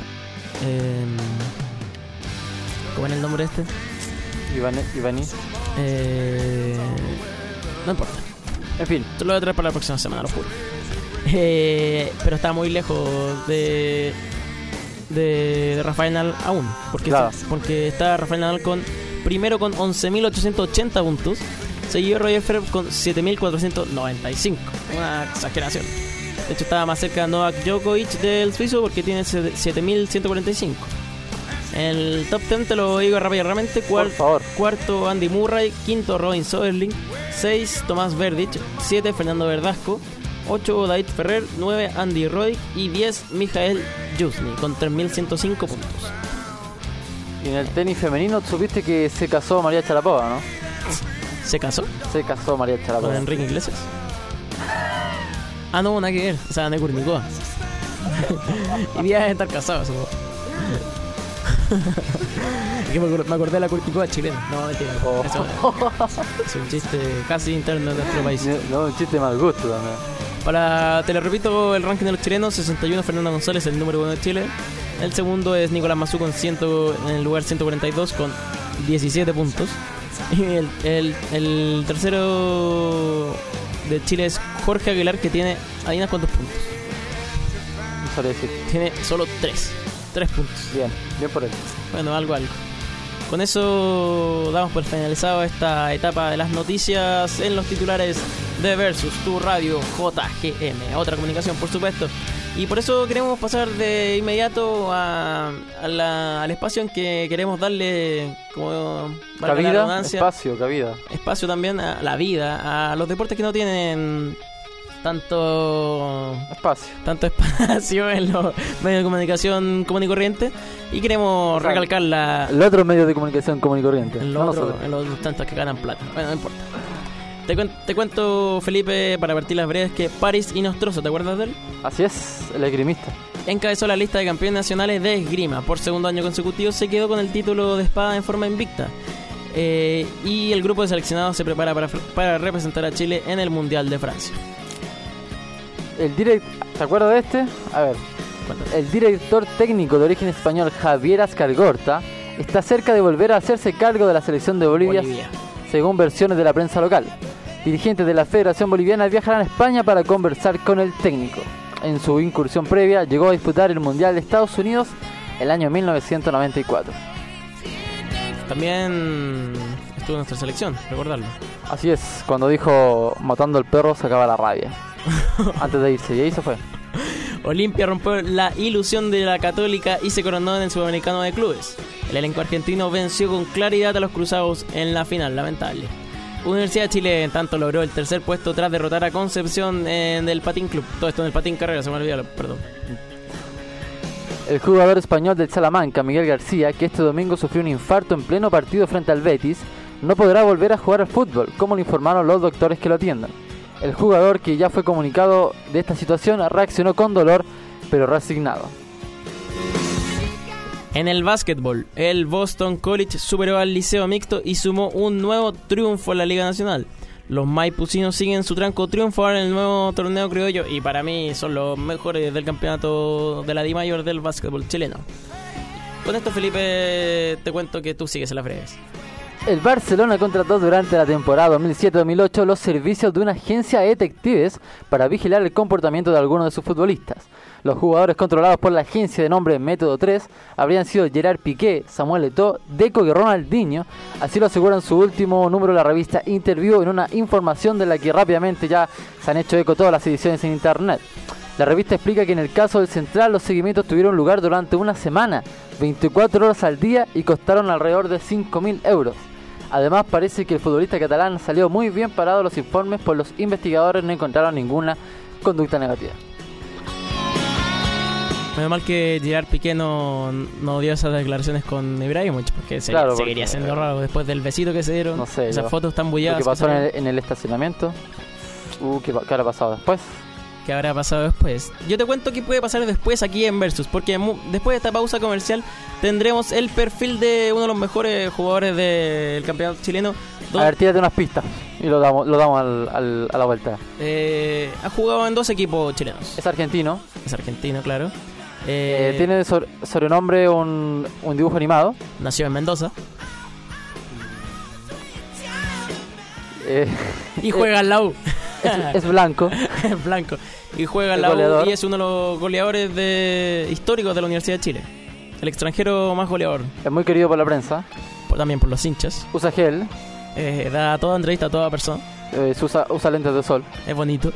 ¿Cómo es el nombre este? Ivani. No importa. En fin. Te lo voy a traer para la próxima semana, lo juro. Pero está muy lejos de Rafael Nadal aún. Porque está Rafael Nadal primero con 11.880 puntos. Seguido Roger Federer con 7.495. Una exageración. De hecho estaba más cerca Novak Djokovic del suizo porque tiene 7.145. En el top 10 te lo digo rápidamente. Cuarto Andy Murray, quinto Robin Soderling, 6 Tomás Verdic, 7 Fernando Verdasco, 8 David Ferrer, 9 Andy Roddick y 10 Mijael Jusny con 3.105 puntos. Y en el tenis femenino supiste que se casó María Sharapova, ¿no? ¿Se casó? Se casó María Sharapova. ¿Con Enrique Iglesias? Ah, no, nada que ver. O sea, Ane Kurnikova. Iría a estar casado, supongo. Es que me acordé de la Kurnikova chilena. No, mentira. Es un chiste casi interno de nuestro país. No, un chiste de mal gusto también. Te lo repito, el ranking de los chilenos: 61 Fernando González, el número 1 de Chile. El segundo es Nicolás Mazú en el lugar 142 con 17 puntos. Y el tercero de Chile es Jorge Aguilar, que tiene, ¿adivinas cuántos puntos? No sabría decir. Tiene solo 3 puntos. Bien por él. Bueno, algo. Con eso damos por finalizado esta etapa de las noticias en los titulares de Versus, tu radio JGM, otra comunicación por supuesto. Y por eso queremos pasar de inmediato al espacio en que queremos darle como cabida, espacio también a la vida, a los deportes que no tienen tanto espacio en los medios de comunicación común y corriente, y queremos recalcar el otro medio de comunicación común y corriente, en los tantos que ganan plata. Bueno, no importa. Te cuento, Felipe, para partir las breves, que Paris Inostroza, ¿te acuerdas de él? Así es, el esgrimista. Encabezó la lista de campeones nacionales de esgrima. Por segundo año consecutivo se quedó con el título de espada en forma invicta. Y el grupo de seleccionados se prepara para representar a Chile en el Mundial de Francia. ¿Te acuerdas de este? A ver, el director técnico de origen español Javier Ascargorta está cerca de volver a hacerse cargo de la selección de Bolivia, según versiones de la prensa local. Dirigentes de la Federación Boliviana viajarán a España para conversar con el técnico. En su incursión previa llegó a disputar el Mundial de Estados Unidos el año 1994. También estuvo en nuestra selección, recordarlo. Así es, cuando dijo matando al perro se acaba la rabia. Antes de irse, y ahí se fue. Olimpia rompió la ilusión de la Católica y se coronó en el Sudamericano de Clubes. El elenco argentino venció con claridad a los cruzados en la final, lamentable. Universidad de Chile, en tanto, logró el tercer puesto tras derrotar a Concepción en el Patín Club. Todo esto en el Patín Carrera, se me olvidó, perdón. El jugador español del Salamanca, Miguel García, que este domingo sufrió un infarto en pleno partido frente al Betis, no podrá volver a jugar al fútbol, como lo informaron los doctores que lo atiendan. El jugador, que ya fue comunicado de esta situación, reaccionó con dolor, pero resignado. En el básquetbol, el Boston College superó al Liceo Mixto y sumó un nuevo triunfo en la Liga Nacional. Los maipucinos siguen su tranco triunfal en el nuevo torneo criollo y para mí son los mejores del campeonato de la D-Mayor del básquetbol chileno. Con esto, Felipe, te cuento que tú sigues en las breves. El Barcelona contrató durante la temporada 2007-2008 los servicios de una agencia de detectives para vigilar el comportamiento de algunos de sus futbolistas. Los jugadores controlados por la agencia de nombre Método 3 habrían sido Gerard Piqué, Samuel Eto'o, Deco y Ronaldinho. Así lo asegura en su último número de la revista Interview, en una información de la que rápidamente ya se han hecho eco todas las ediciones en internet. La revista explica que en el caso del Central los seguimientos tuvieron lugar durante una semana, 24 horas al día, y costaron alrededor de 5.000 euros. Además, parece que el futbolista catalán salió muy bien parado de los informes, pues los investigadores no encontraron ninguna conducta negativa. Menos mal que Gerard Piqué no dio esas declaraciones con Ibrahimovic, porque seguiría siendo raro después del besito que se dieron. No sé, esas fotos están bulladas. Lo que pasó en el estacionamiento. ¿Qué habrá pasado después? ¿Qué habrá pasado después? Yo te cuento qué puede pasar después aquí en Versus, porque después de esta pausa comercial tendremos el perfil de uno de los mejores jugadores del campeonato chileno. A ver, tírate unas pistas y lo damos a la vuelta. Ha jugado en 2 equipos chilenos. Es argentino, claro. Tiene sobrenombre un dibujo animado. Nació en Mendoza. Y juega en la U. Es blanco. Es blanco. Y juega en la U y es uno de los goleadores históricos de la Universidad de Chile. El extranjero más goleador. Es muy querido por la prensa. También por los hinchas. Usa gel. Da toda entrevista a toda persona. Usa lentes de sol. Es bonito.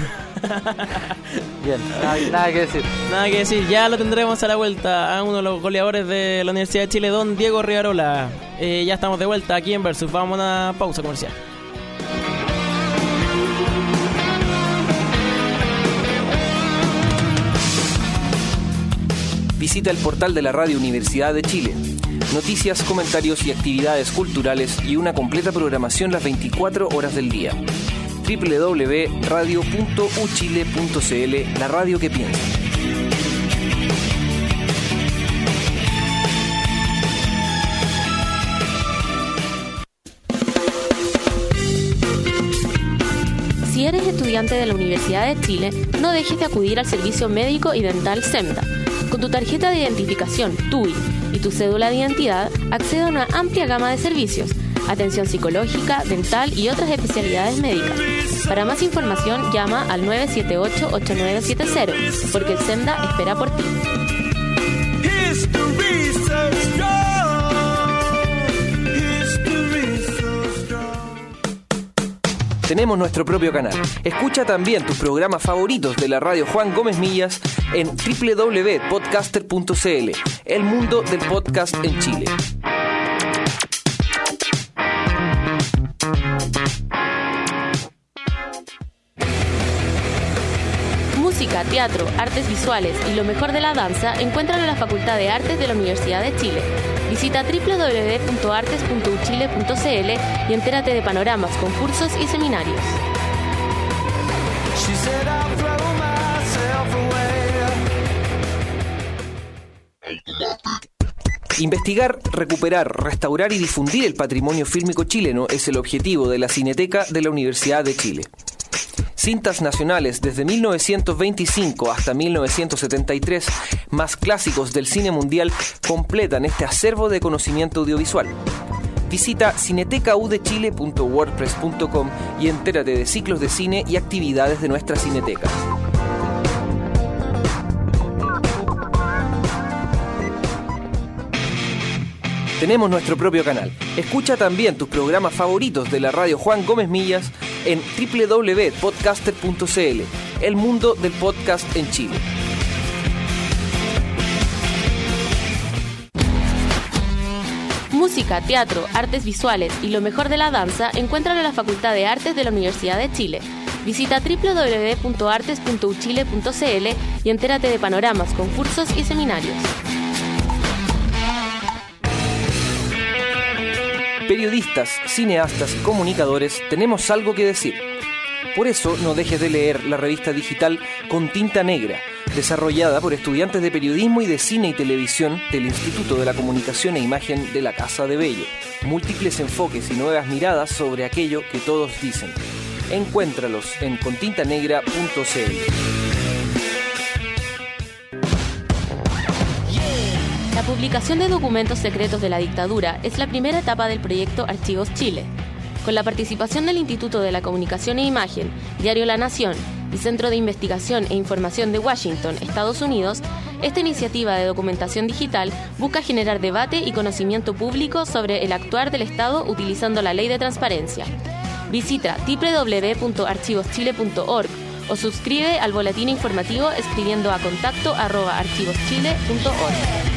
Bien, nada que decir. Nada que decir, ya lo tendremos a la vuelta a uno de los goleadores de la Universidad de Chile, don Diego Rivarola. Ya estamos de vuelta aquí en Versus. Vamos a una pausa comercial. Visita el portal de la Radio Universidad de Chile. Noticias, comentarios y actividades culturales y una completa programación las 24 horas del día. www.radio.uchile.cl, la radio que piensa. Si eres estudiante de la Universidad de Chile, no dejes de acudir al servicio médico y dental SEMDA. Con tu tarjeta de identificación, TUI, y tu cédula de identidad, accede a una amplia gama de servicios, atención psicológica, dental y otras especialidades médicas. Para más información, llama al 978-8970, porque el SEMDA espera por ti. Tenemos nuestro propio canal. Escucha también tus programas favoritos de la radio Juan Gómez Millas en www.podcaster.cl, el mundo del podcast en Chile. Música, teatro, artes visuales y lo mejor de la danza, encuéntralo en la Facultad de Artes de la Universidad de Chile. Visita www.artes.uchile.cl y entérate de panoramas, concursos y seminarios. Investigar, recuperar, restaurar y difundir el patrimonio fílmico chileno es el objetivo de la Cineteca de la Universidad de Chile. Cintas nacionales desde 1925 hasta 1973, más clásicos del cine mundial, completan este acervo de conocimiento audiovisual. Visita cinetecaudechile.wordpress.com y entérate de ciclos de cine y actividades de nuestra cineteca. Tenemos nuestro propio canal. Escucha también tus programas favoritos de la radio Juan Gómez Millas en www.podcaster.cl, el mundo del podcast en Chile. Música, teatro, artes visuales y lo mejor de la danza, encuéntralo en la Facultad de Artes de la Universidad de Chile. Visita www.artes.uchile.cl y entérate de panoramas, concursos y seminarios. Periodistas, cineastas y comunicadores tenemos algo que decir. Por eso no dejes de leer la revista digital Con Tinta Negra, desarrollada por estudiantes de periodismo y de cine y televisión del Instituto de la Comunicación e Imagen de la Casa de Bello. Múltiples enfoques y nuevas miradas sobre aquello que todos dicen. Encuéntralos en contintanegra.cl. La publicación de documentos secretos de la dictadura es la primera etapa del proyecto Archivos Chile. Con la participación del Instituto de la Comunicación e Imagen, Diario La Nación y Centro de Investigación e Información de Washington, Estados Unidos, esta iniciativa de documentación digital busca generar debate y conocimiento público sobre el actuar del Estado utilizando la Ley de Transparencia. Visita www.archivoschile.org o suscribe al boletín informativo escribiendo a contacto@archivoschile.org.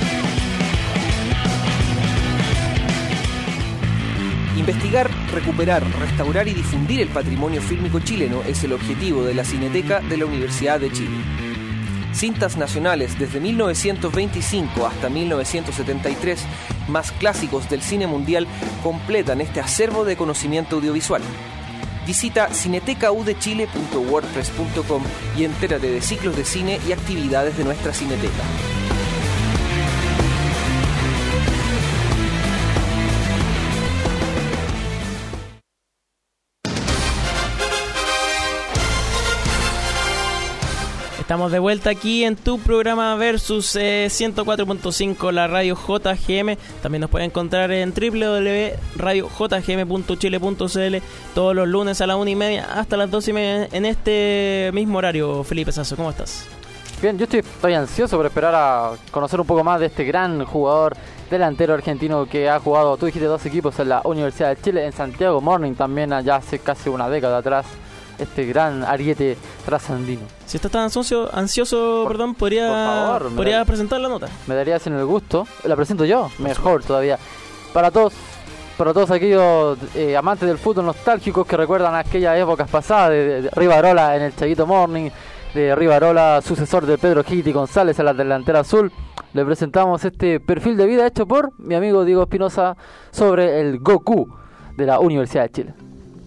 Investigar, recuperar, restaurar y difundir el patrimonio fílmico chileno es el objetivo de la Cineteca de la Universidad de Chile. Cintas nacionales desde 1925 hasta 1973, más clásicos del cine mundial, completan este acervo de conocimiento audiovisual. Visita cinetecaudechile.wordpress.com y entérate de ciclos de cine y actividades de nuestra cineteca. Estamos de vuelta aquí en tu programa Versus 104.5, la radio JGM. También nos pueden encontrar en www.radiojgm.chile.cl todos los lunes a las 1:30 hasta las 2:30 en este mismo horario. Felipe Sasso, ¿cómo estás? Bien, yo estoy ansioso por esperar a conocer un poco más de este gran jugador delantero argentino que ha jugado, tú dijiste, 2 equipos en la Universidad de Chile, en Santiago Morning también allá hace casi una década atrás. Este gran ariete trasandino. Si estás tan ansioso, podría presentar la nota. Me darías en el gusto. La presento yo, mejor todavía. Para todos aquellos amantes del fútbol nostálgicos que recuerdan aquellas épocas pasadas de Rivarola en el Chaguito Morning, de Rivarola, sucesor de Pedro Giti González en la delantera azul, le presentamos este perfil de vida hecho por mi amigo Diego Espinosa sobre el Goku de la Universidad de Chile.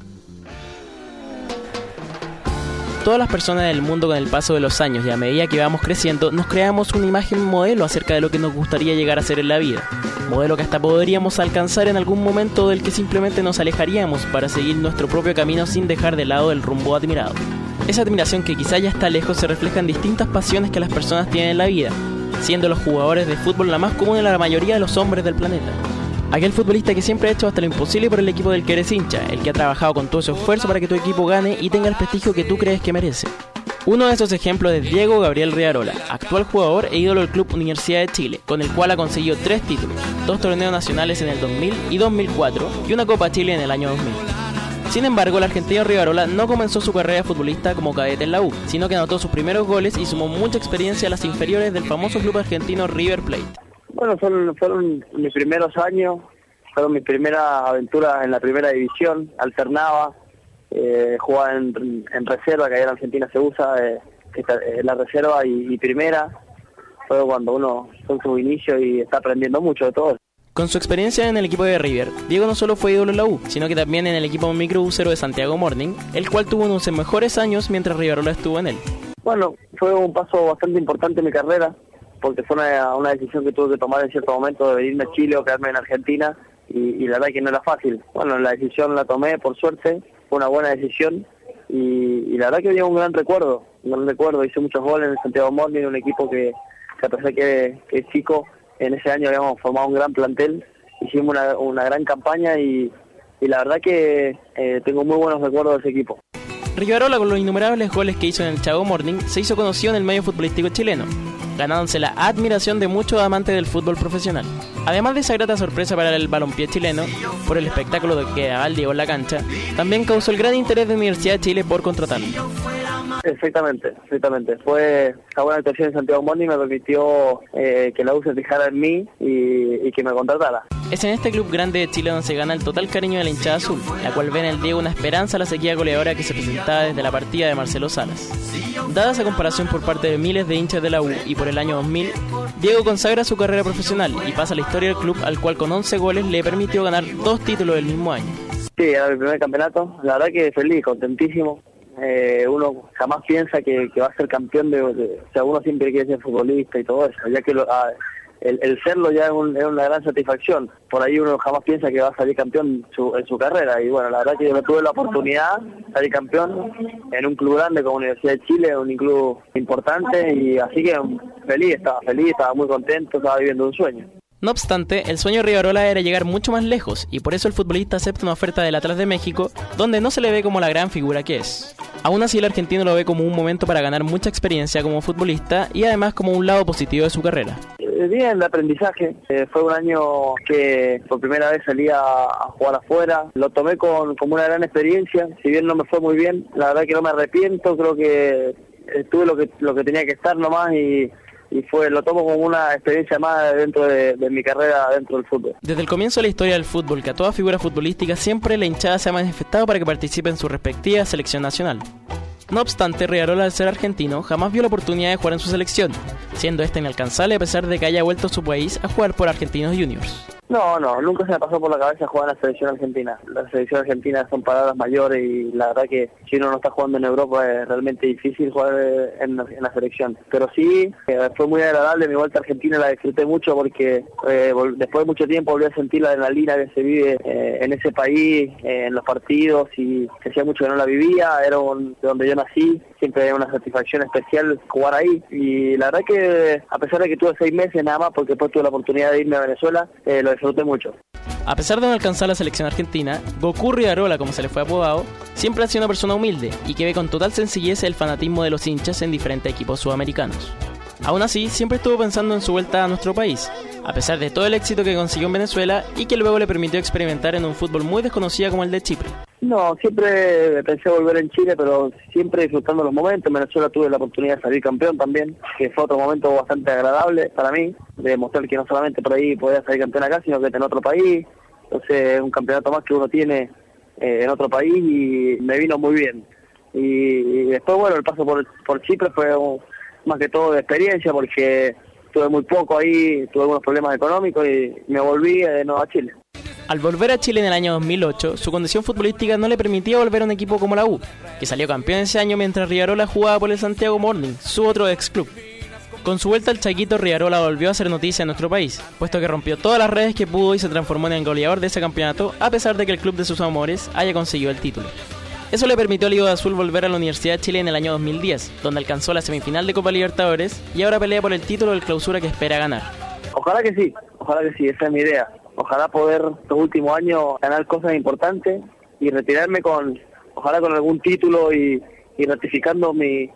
Todas las personas del mundo, con el paso de los años y a medida que vamos creciendo, nos creamos una imagen modelo acerca de lo que nos gustaría llegar a ser en la vida. Modelo que hasta podríamos alcanzar en algún momento, del que simplemente nos alejaríamos para seguir nuestro propio camino sin dejar de lado el rumbo admirado. Esa admiración que quizá ya está lejos se refleja en distintas pasiones que las personas tienen en la vida, siendo los jugadores de fútbol la más común en la mayoría de los hombres del planeta. Aquel futbolista que siempre ha hecho hasta lo imposible por el equipo del que eres hincha, el que ha trabajado con todo su esfuerzo para que tu equipo gane y tenga el prestigio que tú crees que merece. Uno de esos ejemplos es Diego Gabriel Rivarola, actual jugador e ídolo del Club Universidad de Chile, con el cual ha conseguido 3 títulos, 2 torneos nacionales en el 2000 y 2004 y una Copa Chile en el año 2000. Sin embargo, el argentino Rivarola no comenzó su carrera de futbolista como cadete en la U, sino que anotó sus primeros goles y sumó mucha experiencia a las inferiores del famoso club argentino River Plate. Bueno, fueron mis primeros años, fueron mis primeras aventuras en la primera división, alternaba, jugaba en reserva, que allá en Argentina se usa, que está, la reserva y primera. Fue cuando uno fue en su inicio y está aprendiendo mucho de todo. Con su experiencia en el equipo de River, Diego no solo fue ídolo en la U, sino que también en el equipo microbusero de Santiago Morning, el cual tuvo unos mejores años mientras Rivarola estuvo en él. Bueno, fue un paso bastante importante en mi carrera, porque fue una decisión que tuve que tomar en cierto momento de venirme a Chile o quedarme en Argentina, y la verdad que no era fácil. Bueno, la decisión la tomé, por suerte, fue una buena decisión, y la verdad que llevo un gran recuerdo, hice muchos goles en el Santiago Morning, un equipo que a pesar que es chico, en ese año habíamos formado un gran plantel, hicimos una gran campaña y la verdad que tengo muy buenos recuerdos de ese equipo. Rivarola, con los innumerables goles que hizo en el Chago Morning, se hizo conocido en el medio futbolístico chileno, ganándose la admiración de muchos amantes del fútbol profesional. Además de esa grata sorpresa para el balompié chileno, por el espectáculo que daba el Diego en la cancha, también causó el gran interés de la Universidad de Chile por contratarlo. Exactamente. Fue esa buena actuación en Santiago Morning me permitió que la U se fijara en mí y que me contratara. Es en este club grande de Chile donde se gana el total cariño de la hinchada azul, la cual ve en el Diego una esperanza a la sequía goleadora que se presentaba desde la partida de Marcelo Salas. Dada esa comparación por parte de miles de hinchas de la U y por el año 2000, Diego consagra su carrera profesional y pasa a la historia del club, al cual con 11 goles le permitió ganar 2 títulos del mismo año. Sí, era mi primer campeonato, la verdad que feliz, contentísimo. Uno jamás piensa que va a ser campeón o sea, uno siempre quiere ser futbolista y todo eso, ya que el serlo ya es una gran satisfacción. Por ahí uno jamás piensa que va a salir campeón en su carrera, y bueno, la verdad que yo tuve la oportunidad de salir campeón en un club grande como Universidad de Chile, un club importante, y así que estaba muy contento, estaba viviendo un sueño. No obstante, el sueño de Rivarola era llegar mucho más lejos, y por eso el futbolista acepta una oferta del Atlas de México, donde no se le ve como la gran figura que es. Aún así, el argentino lo ve como un momento para ganar mucha experiencia como futbolista y además como un lado positivo de su carrera. Bien, el aprendizaje. Fue un año que por primera vez salía a jugar afuera. Lo tomé como una gran experiencia. Si bien no me fue muy bien, la verdad que no me arrepiento. Creo que estuve lo que tenía que estar nomás y lo tomo como una experiencia más dentro de mi carrera dentro del fútbol. Desde el comienzo de la historia del fútbol, que a toda figura futbolística siempre la hinchada se ha manifestado para que participe en su respectiva selección nacional. No obstante, Rivarola, al ser argentino, jamás vio la oportunidad de jugar en su selección, siendo esta inalcanzable a pesar de que haya vuelto a su país a jugar por Argentinos Juniors. No, nunca se me pasó por la cabeza jugar en la selección argentina. La selección argentina son palabras mayores y la verdad que si uno no está jugando en Europa es realmente difícil jugar en la selección. Pero sí, fue muy agradable, mi vuelta a Argentina la disfruté mucho porque después de mucho tiempo volví a sentir la adrenalina que se vive en ese país, en los partidos, y hacía mucho que no la vivía, era de donde yo nací, siempre era una satisfacción especial jugar ahí, y la verdad que a pesar de que tuve 6 meses nada más, porque después tuve la oportunidad de irme a Venezuela, lo disfruté mucho. A pesar de no alcanzar la selección argentina, Goku Rivarola, como se le fue apodado, siempre ha sido una persona humilde y que ve con total sencillez el fanatismo de los hinchas en diferentes equipos sudamericanos. Aún así, siempre estuvo pensando en su vuelta a nuestro país, a pesar de todo el éxito que consiguió en Venezuela y que luego le permitió experimentar en un fútbol muy desconocido como el de Chipre. No, siempre pensé volver en Chile, pero siempre disfrutando los momentos. En Venezuela tuve la oportunidad de salir campeón también, que fue otro momento bastante agradable para mí, de demostrar que no solamente por ahí podía salir campeón acá, sino que en otro país. Entonces es un campeonato más que uno tiene en otro país y me vino muy bien. Y después, bueno, el paso por Chipre fue más que todo de experiencia, porque tuve muy poco ahí, tuve algunos problemas económicos y me volví de nuevo a Chile. Al volver a Chile en el año 2008, su condición futbolística no le permitía volver a un equipo como la U, que salió campeón ese año mientras Rivarola jugaba por el Santiago Morning, su otro ex club. Con su vuelta al Chaquito, Rivarola volvió a hacer noticia en nuestro país, puesto que rompió todas las redes que pudo y se transformó en el goleador de ese campeonato, a pesar de que el club de sus amores haya conseguido el título. Eso le permitió al Ligo de Azul volver a la Universidad de Chile en el año 2010, donde alcanzó la semifinal de Copa Libertadores y ahora pelea por el título del Clausura que espera ganar. Ojalá que sí, esa es mi idea. Ojalá poder estos últimos años ganar cosas importantes y retirarme ojalá con algún título y ratificando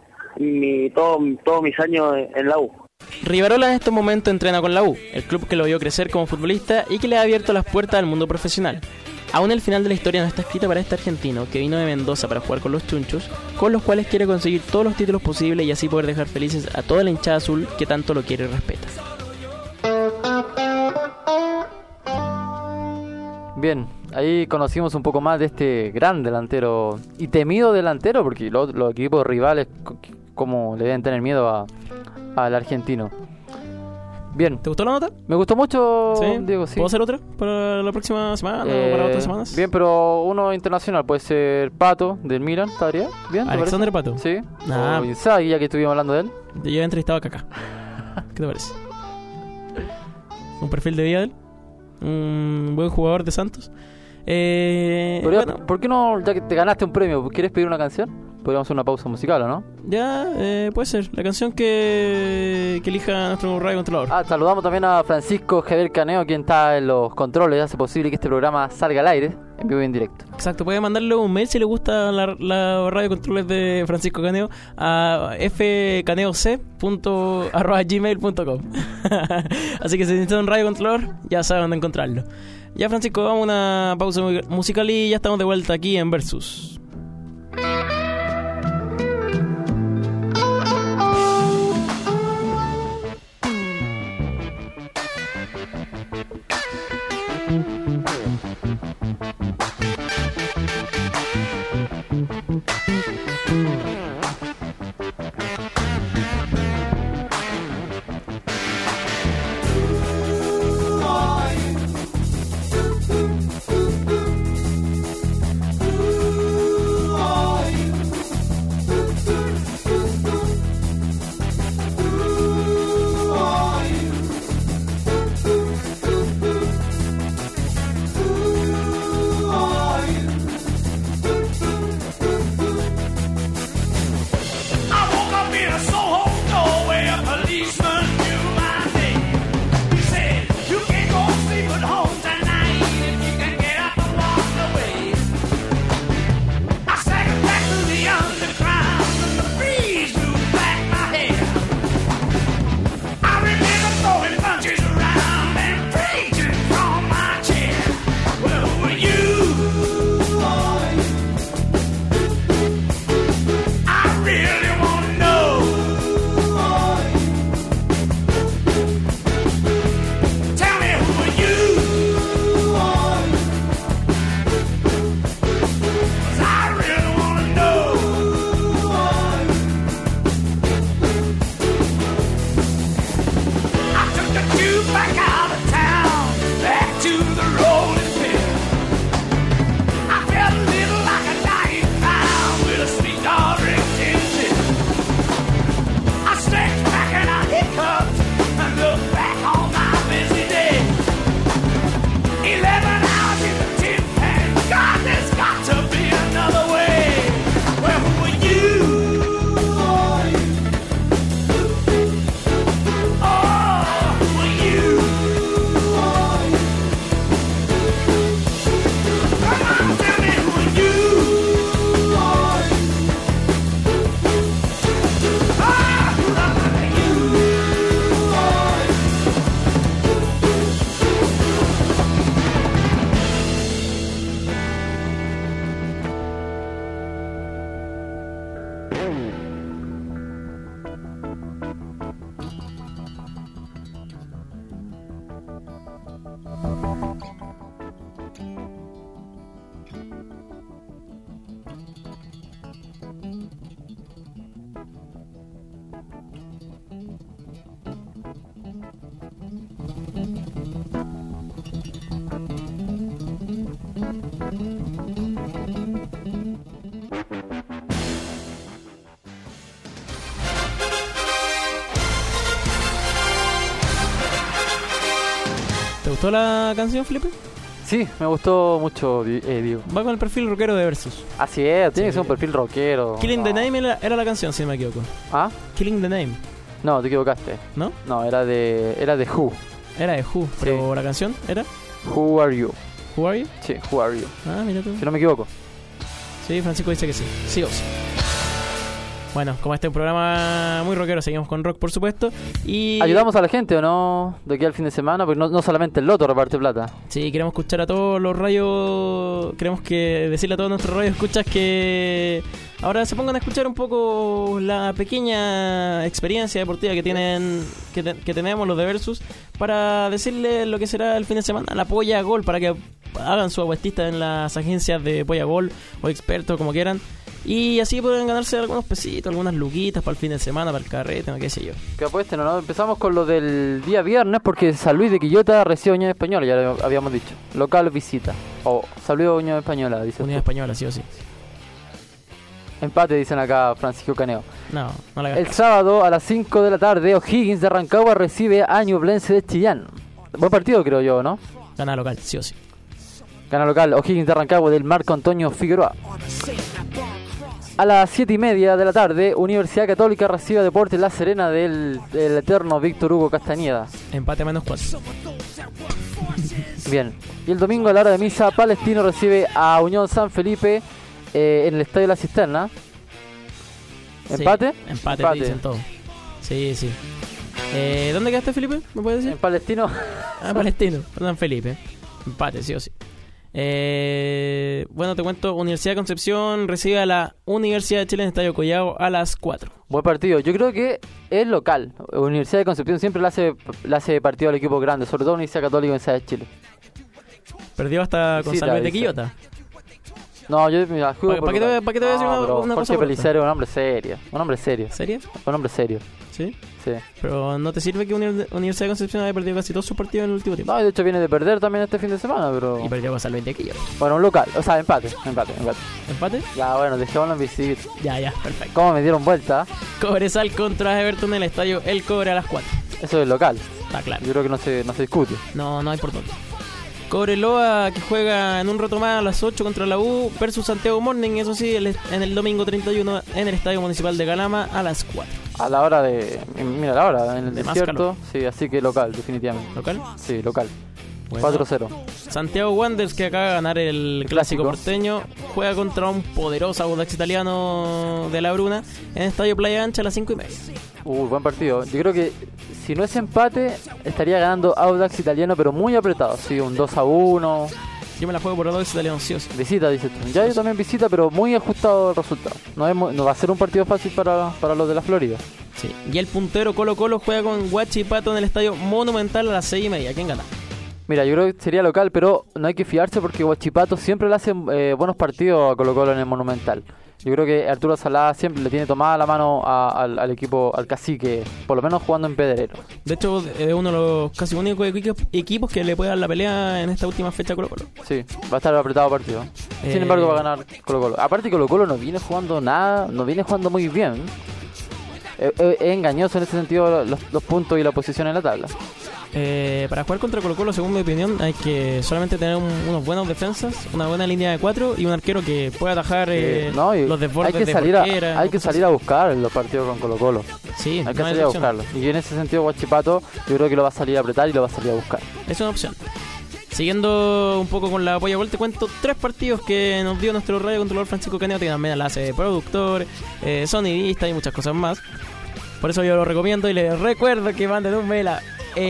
todos mis años en la U. Rivarola en estos momentos entrena con la U, el club que lo vio crecer como futbolista y que le ha abierto las puertas al mundo profesional. Aún el final de la historia no está escrita para este argentino que vino de Mendoza para jugar con los Chunchos, con los cuales quiere conseguir todos los títulos posibles y así poder dejar felices a toda la hinchada azul que tanto lo quiere y respeta. Bien, ahí conocimos un poco más de este gran delantero y temido delantero, porque los equipos rivales como le deben tener miedo al argentino. Bien. ¿Te gustó la nota? Me gustó mucho, ¿Sí? Diego, sí. ¿Puedo hacer otra para la próxima semana o para otras semanas? Bien, pero uno internacional, puede ser Pato, del Milan, ¿estaría bien? Alexander Pato. Sí. Ah. O Inzaghi, ya que estuvimos hablando de él. Yo he entrevistado a Kaká. ¿Qué te parece? Un perfil de vida de él. Un buen jugador de Santos. Bueno, ¿Por qué no, ya que te ganaste un premio, quieres pedir una canción? Podríamos hacer una pausa musical, ¿o no? Ya, puede ser. La canción que elija nuestro radio controlador. Saludamos también a Francisco Javier Caneo, quien está en los controles, hace posible que este programa salga al aire, en vivo y en directo. Exacto, puede mandarle un mail si le gusta la radio controles de Francisco Caneo a fcaneoc.gmail.com. Así que si necesitan un radio controlador, ya saben dónde encontrarlo. Ya, Francisco, vamos a una pausa musical y ya estamos de vuelta aquí en Versus. ¿Te gustó la canción, Felipe? Sí, me gustó mucho, Diego. Va con el perfil rockero de Versus. Así es, tiene que ser un perfil rockero. Killing the Name era la canción, si no me equivoco. ¿Ah? Killing the Name. No, te equivocaste. ¿No? No, era de Who. Era de Who, pero la canción era Who Are You. ¿Who Are You? Sí, Who Are You. Ah, mira tú. Si no me equivoco. Sí, Francisco dice que sí. Sí o sí. Bueno, como este es un programa muy rockero, seguimos con rock, por supuesto. Y ayudamos a la gente, ¿o no? De aquí al fin de semana, porque no solamente el Loto reparte plata. Sí, queremos escuchar a todos los radios. Queremos decirle a todos nuestros radios escuchas que Ahora se pongan a escuchar un poco la pequeña experiencia deportiva que tienen que tenemos los de Versus para decirles lo que será el fin de semana, la Polla Gol, para que hagan su apuestista en las agencias de Polla Gol o expertos, como quieran. Y así pueden ganarse algunos pesitos, algunas luquitas para el fin de semana, para el carrete, no qué sé yo. Que apuesten, ¿no? Empezamos con lo del día viernes, porque San Luis de Quillota recibe Unión Española, ya lo habíamos dicho. Local visita. O San Luis Unión Española, dice. Unión Española, sí o sí. Empate, dicen acá Francisco Caneo. No la hagas. El sábado a las 5 de la tarde, O'Higgins de Rancagua recibe a Ñublense de Chillán. Buen partido, creo yo, ¿no? Gana local, sí o sí. Gana local, O'Higgins de Rancagua del Marco Antonio Figueroa. A las 7:30 de la tarde, Universidad Católica recibe a Deportes La Serena del eterno Víctor Hugo Castañeda. Empate a -4. Bien. Y el domingo a la hora de misa, Palestino recibe a Unión San Felipe en el Estadio La Cisterna. ¿Empate? Sí, empate, te dicen todo. Sí. ¿Dónde quedaste, Felipe? ¿Me puedes decir? En Palestino. Palestino, San Felipe. Empate, sí o sí. Bueno, te cuento, Universidad de Concepción recibe a la Universidad de Chile en el Estadio Collao a las 4. Buen partido. Yo creo que es local. Universidad de Concepción siempre le hace partido al equipo grande, sobre todo Universidad Católica en de Chile. Perdió hasta con San Luis de Quillota. No, yo mira, juego ¿Para qué te voy a decir una cosa? Jorge Pellicero es un hombre serio. ¿Serio? Un hombre serio. ¿Sí? Sí. Pero ¿no te sirve que Universidad de Concepción haya perdido casi todos sus partidos en el último tiempo? No, de hecho viene de perder también este fin de semana, pero... Y perdió con San Luis de Quillota. Bueno, un local, o sea, empate. ¿Empate? Ya, bueno, dejémoslo en visita. Ya, perfecto. ¿Cómo me dieron vuelta? Cobresal contra Everton en el Estadio El Cobre a las 4. Eso es local. Está claro. Yo creo que no se discute. No hay por dónde. Cobreloa, que juega en un rato más a las 8 contra la U, versus Santiago Morning, eso sí, en el domingo 31 en el Estadio Municipal de Calama a las 4. A la hora de... Mira, la hora, en el desierto. Sí, así que local, definitivamente. ¿Local? Sí, local. Bueno, 4-0. Santiago Wanderers, que acaba de ganar el clásico porteño, juega contra un poderoso Audax Italiano de La Bruna en el Estadio Playa Ancha a las 5:30. Buen partido. Yo creo que si no es empate, estaría ganando Audax Italiano, pero muy apretado. Sí, un 2-1. Yo me la juego por Audax Italiano, sí o sí. Visita, dice tú. Ya yo también visita, pero muy ajustado el resultado. No va a ser un partido fácil para los de la Florida. Sí. Y el puntero Colo Colo juega con Huachipato en el Estadio Monumental a las 6:30. ¿Quién gana? Mira, yo creo que sería local, pero no hay que fiarse porque Huachipato siempre le hace buenos partidos a Colo Colo en el Monumental. Yo creo que Arturo Salá siempre le tiene tomada la mano al equipo, al Cacique, por lo menos jugando en Pedrero. De hecho, es uno de los casi únicos equipos que le puede dar la pelea en esta última fecha a Colo Colo. Sí, va a estar apretado partido. Sin embargo, va a ganar Colo Colo. Aparte, Colo Colo no viene jugando nada, no viene jugando muy bien. Es engañoso en ese sentido los puntos y la posición en la tabla. Para jugar contra Colo Colo, según mi opinión, hay que solamente tener unos buenos defensas, una buena línea de 4 y un arquero que pueda atajar los desbordes hay que salir a buscar los partidos con Colo Colo. Sí, hay que salir a buscarlos. Y en ese sentido Huachipato yo creo que lo va a salir a apretar y lo va a salir a buscar. Es una opción. Siguiendo un poco con la Polla Gol, te cuento 3 partidos que nos dio nuestro radiocontrolador Francisco Caneo, que también la hace de productor, sonidista y muchas cosas más. Por eso yo lo recomiendo y les recuerdo que manden un mail a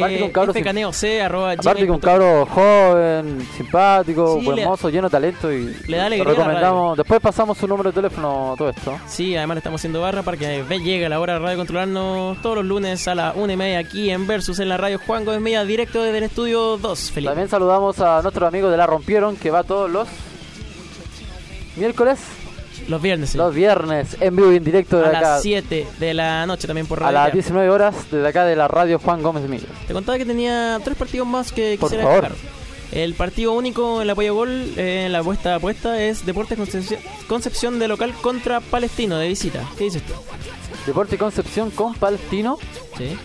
aparte que un cabro joven, simpático, buen mozo, lleno de talento y le da alegría. Lo recomendamos. Después pasamos su número de teléfono, todo esto. Sí, además le estamos haciendo barra para que llegue la hora de radio controlarnos todos los lunes a las 1:30 aquí en Versus en la radio Juan Gómez Milla, directo desde el estudio 2. Felipe. También saludamos a nuestros amigos de La Rompieron, que va todos los miércoles. Los viernes, sí. Los viernes, en vivo y en directo de a acá. A las 7 de la noche también por radio. A las 19 horas, desde acá de la radio Juan Gómez Milla. Te contaba que tenía 3 partidos más que quisiera destacar. El partido único en la Polla Gol, en la apuesta es Deportes Concepción de local contra Palestino de visita. ¿Qué dices tú? Deportes Concepción con Palestino. Sí.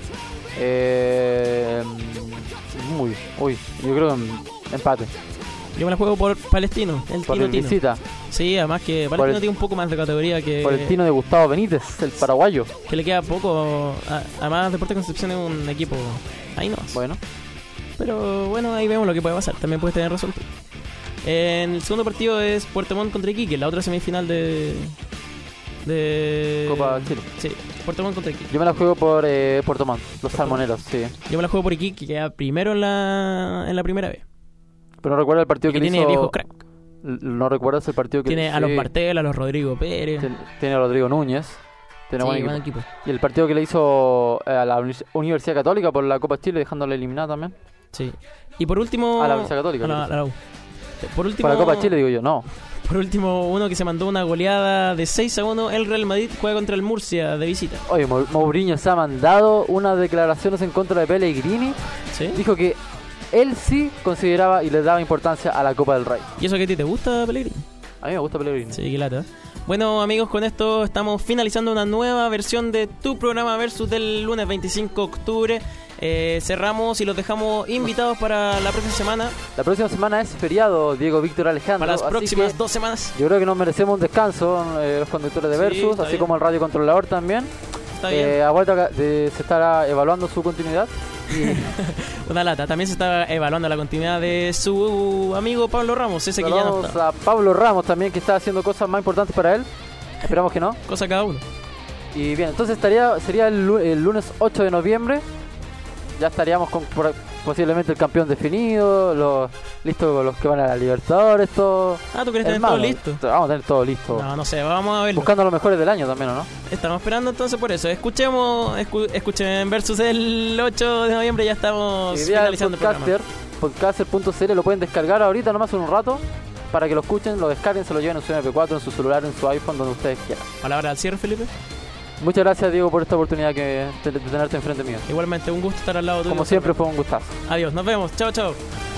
Yo creo que empate. Yo me la juego por Palestino, por el visita. Sí, además que Palestino tiene un poco más de categoría que... Por el Tino de Gustavo Benítez, el paraguayo. Que le queda poco. Además, Deportes Concepción es un equipo... Ahí no. Bueno. Pero bueno, ahí vemos lo que puede pasar. También puedes tener razón. En el segundo partido es Puerto Montt contra Iquique, la otra semifinal de Copa Chile. Sí, Puerto Montt contra Iquique. Yo me la juego por Puerto Montt, los salmoneros, sí. Yo me la juego por Iquique, que queda primero en la primera vez. Pero no recuerdo el partido que tiene hizo... viejo crack. No recuerdas el partido que... Tiene a los Martel, a los Rodrigo Pérez. Tiene a Rodrigo Núñez. Tiene buen equipo. Y el partido que le hizo a la Universidad Católica por la Copa Chile, dejándole eliminada también. Sí. Y por último... A la Universidad Católica. A la U. Por último... Por la Copa Chile, digo yo, no. Por último, uno que se mandó una goleada de 6-1, el Real Madrid juega contra el Murcia de visita. Oye, Mourinho se ha mandado unas declaraciones en contra de Pellegrini. ¿Sí? Dijo que él sí consideraba y le daba importancia a la Copa del Rey. ¿Y eso que a ti te gusta, Pellegrini? A mí me gusta Pellegrini. Sí, qué lata. Bueno, amigos, con esto estamos finalizando una nueva versión de Tu Programa Versus del lunes 25 de octubre. Cerramos y los dejamos invitados para la próxima semana. La próxima semana es feriado, Diego Víctor Alejandro. Para las próximas 2 semanas. Yo creo que nos merecemos un descanso, los conductores de Versus, así como el radiocontrolador también. Está bien. A vuelta se estará evaluando su continuidad. Una lata. También se está evaluando la continuidad de su amigo Pablo Ramos, ese que ya no está. A Pablo Ramos también, que está haciendo cosas más importantes para él. Esperamos que no. Cosa cada uno. Y bien, entonces sería el lunes 8 de noviembre. Ya estaríamos con posiblemente el campeón definido, listos los que van a la Libertadores, todo. ¿Tú querés tener todo listo? Vamos a tener todo listo. No sé, vamos a verlo. Buscando los mejores del año también, ¿o no? Estamos esperando entonces por eso. Escuchen Versus el 8 de noviembre, ya estamos finalizando el programa. Podcaster.cl lo pueden descargar ahorita nomás en un rato para que lo escuchen, lo descarguen, se lo lleven en su MP4, en su celular, en su iPhone, donde ustedes quieran. Palabra al cierre, Felipe. Muchas gracias, Diego, por esta oportunidad de tenerte enfrente mío. Igualmente, un gusto estar al lado tuyo. Como siempre, fue un gustazo. Adiós, nos vemos. Chao, chao.